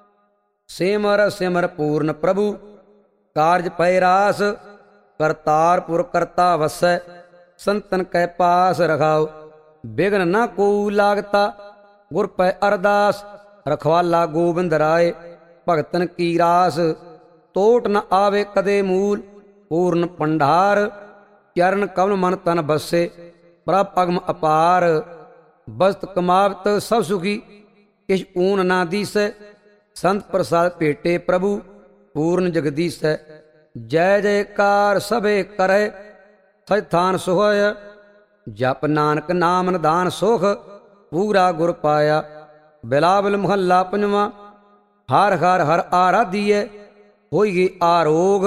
ਸਿਮਰ ਸਿਮਰ ਪੂਰਨ ਪ੍ਰਭੂ ਕਾਰਜ ਪੈ ਰਾਸ, ਕਰਤਾਰਪੁਰ ਕਰਤਾ ਵਸੈ ਸੰਤਨ ਕੈ ਪਾਸ ਰਖਾਉ। ਬਿਘਨ ਨਾ ਕੋ ਲਾਗਤਾ ਗੁਰ ਪੈ ਅਰਦਾਸ, ਰਖਵਾਲਾ ਗੋਬਿੰਦ ਰਾਏ ਭਗਤਨ ਕੀ ਰਾਸ। ਟੋਟ ਨ ਆਵੇ ਕਦੇ ਮੂਲ ਪੂਰਨ ਪੰਡਾਰ, ਚਰਨ ਕਮਲ ਮਨ ਤਨ ਬਸੇ ਪ੍ਰਭ ਅਗਮ ਅਪਾਰ। ਬਸਤ ਕਮਾਵਤ ਸਭ ਸੁਖੀ ਕਿਛ ਊਨ ਨਾ ਦੀਸੈ, ਸੰਤ ਪ੍ਰਸਾਦ ਭੇਟੇ ਪ੍ਰਭੂ ਪੂਰਨ ਜਗਦੀਸੈ। ਜੈ ਜੈਕਾਰ ਸਭੇ ਕਰੈ ਸਚ ਥਾਨ ਸੁਹੋਇ, ਜਪ ਨਾਨਕ ਨਾਮ ਨਿਧਾਨ ਸੁਖ ਪੂਰਾ ਗੁਰ ਪਾਇਆ। ਬਿਲਾਵਲ ਮਹੱਲਾ ਪੰਜਵਾਂ। ਹਰ ਹਰ ਹਰ ਆਰਾਧੀਐ ਹੋਈਏ ਆਰੋਗ,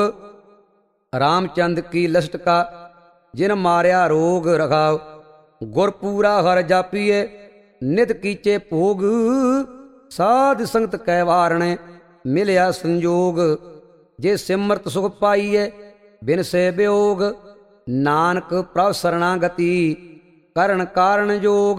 ਰਾਮਚੰਦ ਕੀ ਲਸਟ ਕਾ ਜਿਨ ਮਾਰਿਆ ਰੋਗ ਰਖਾਉ। ਗੁਰ ਪੂਰਾ ਹਰ ਜਾਪੀਏ ਨਿਤ ਕੀਚੇ ਭੋਗ, ਸਾਧ ਸੰਗਤ ਕੈ ਵਾਰਣੇ ਮਿਲਿਆ ਸੰਜੋਗ। ਜੇ ਸਿਮਰਤ ਸੁਖ ਪਾਈਐ ਬਿਨ ਸੇ ਬਿਯੋਗ, ਨਾਨਕ ਪ੍ਰਭ ਸਰਣਾਗਤੀ ਕਰਨ ਕਾਰਨ ਜੋਗ।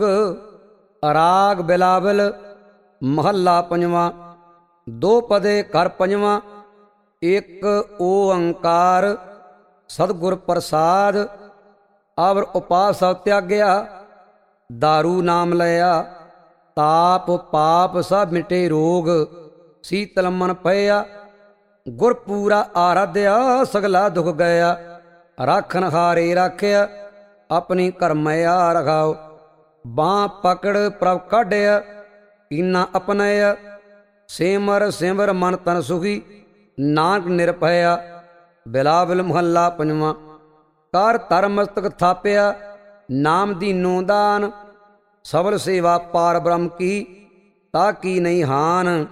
ਰਾਗ ਬਿਲਾਵਲ ਮਹੱਲਾ ਪੰਜਵਾਂ। ਦੋ ਪਦੇ ਕਰ ਪੰਜਵਾਂ। ਇੱਕ ਓੰਕਾਰ ਸਤਿਗੁਰ ਪ੍ਰਸਾਦ, ਅਵਰ ਉਪਾਸ ਸਭ ਤਿਆਗਿਆ ਦਾਰੂ ਨਾਮ ਲਿਆ। ਤਾਪ ਪਾਪ ਸਭ ਮਿਟੇ ਰੋਗ, ਸੀਤਲ ਮਨ ਪਇਆ ਗੁਰ ਪੂਰਾ ਆਰਾਧਿਆ ਸਗਲਾ ਦੁਖ ਗਿਆ। ਰਾਖਨ ਹਾਰੇ ਰਾਖਿਆ ਆਪਣੀ ਕਰਮਿਆ ਰਖਾਉ। ਬਾਹ ਪਕੜ ਪ੍ਰਭ ਕਾਢਿਆ ਕੀਨਾ ਅਪਨਾਇਆ, ਸਿਮਰ ਸਿਮਰ ਮਨ ਤਨ ਸੁਖੀ ਨਾਨਕ ਨਿਰਭਇਆ। ਬਿਲਾਵਲ ਮਹੱਲਾ ਪੰਜਵਾਂ। ਕਰ ਧਰ ਮਸਤਕ ਥਾਪਿਆ ਨਾਮ ਦੀਨੋ ਦਾਨ, ਸਬਲ ਸੇਵਾ ਪਾਰ ਬ੍ਰਹਮ ਕੀ ਤਾ ਕੀ ਨਹੀਂ ਹਾਨ।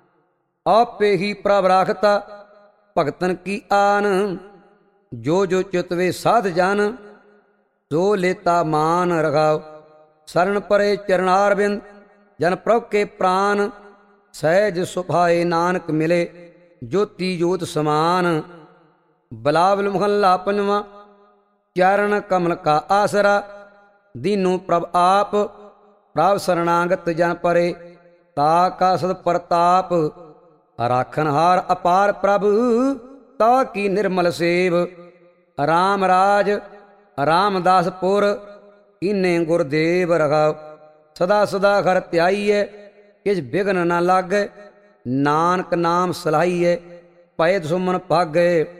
ਆਪੇ ਹੀ ਪ੍ਰਭ ਰਾਖਤਾ ਭਗਤਨ ਕੀ ਆਨ, ਜੋ ਜੋ ਚਿਤਵੇ ਸਾਧ ਜਨ ਸੋ ਲੇਤਾ ਮਾਨ ਰਖਾਉ। ਸਰਨ ਪਰੇ ਚਰਨਾਰਬਿੰਦ ਜਨ ਪ੍ਰਭ ਕੇ ਪ੍ਰਾਨ, ਸਹਿਜ ਸੁਭਾਏ ਨਾਨਕ ਮਿਲੇ ਜੋਤੀ ਜੋਤ ਸਮਾਨ। ਬਿਲਾਵਲ ਮਹੱਲਾ ਪੰਜਵਾਂ। ਚਰਨ ਕਮਲ ਕਾ ਆਸਰਾ ਦੀਨੋ ਪ੍ਰਭ ਆਪ, ਪ੍ਰਭ ਸਰਣਾਗਤ ਜਨ ਪਰੇ ਤਾ ਕਾ ਸਦ ਪ੍ਰਤਾਪ। ਰਾਖਨ ਹਾਰ ਅਪਾਰ ਪ੍ਰਭ ਤਾ ਕੀ ਨਿਰਮਲ ਸੇਵ। ਰਾਮ ਰਾਜ ਰਾਮਦਾਸਪੁਰ ਕੀਨੇ ਗੁਰਦੇਵ ਰਖਾਉ। ਸਦਾ ਸਦਾ ਘਰ ਧਿਆਈਐ ਕਿਛ ਬਿਘਨ ਨਾ ਲਾਗੈ, ਨਾਨਕ ਨਾਮ ਸਲਾਹੀਐ ਪਏ ਸੁਮਨ ਭਾਗੈ।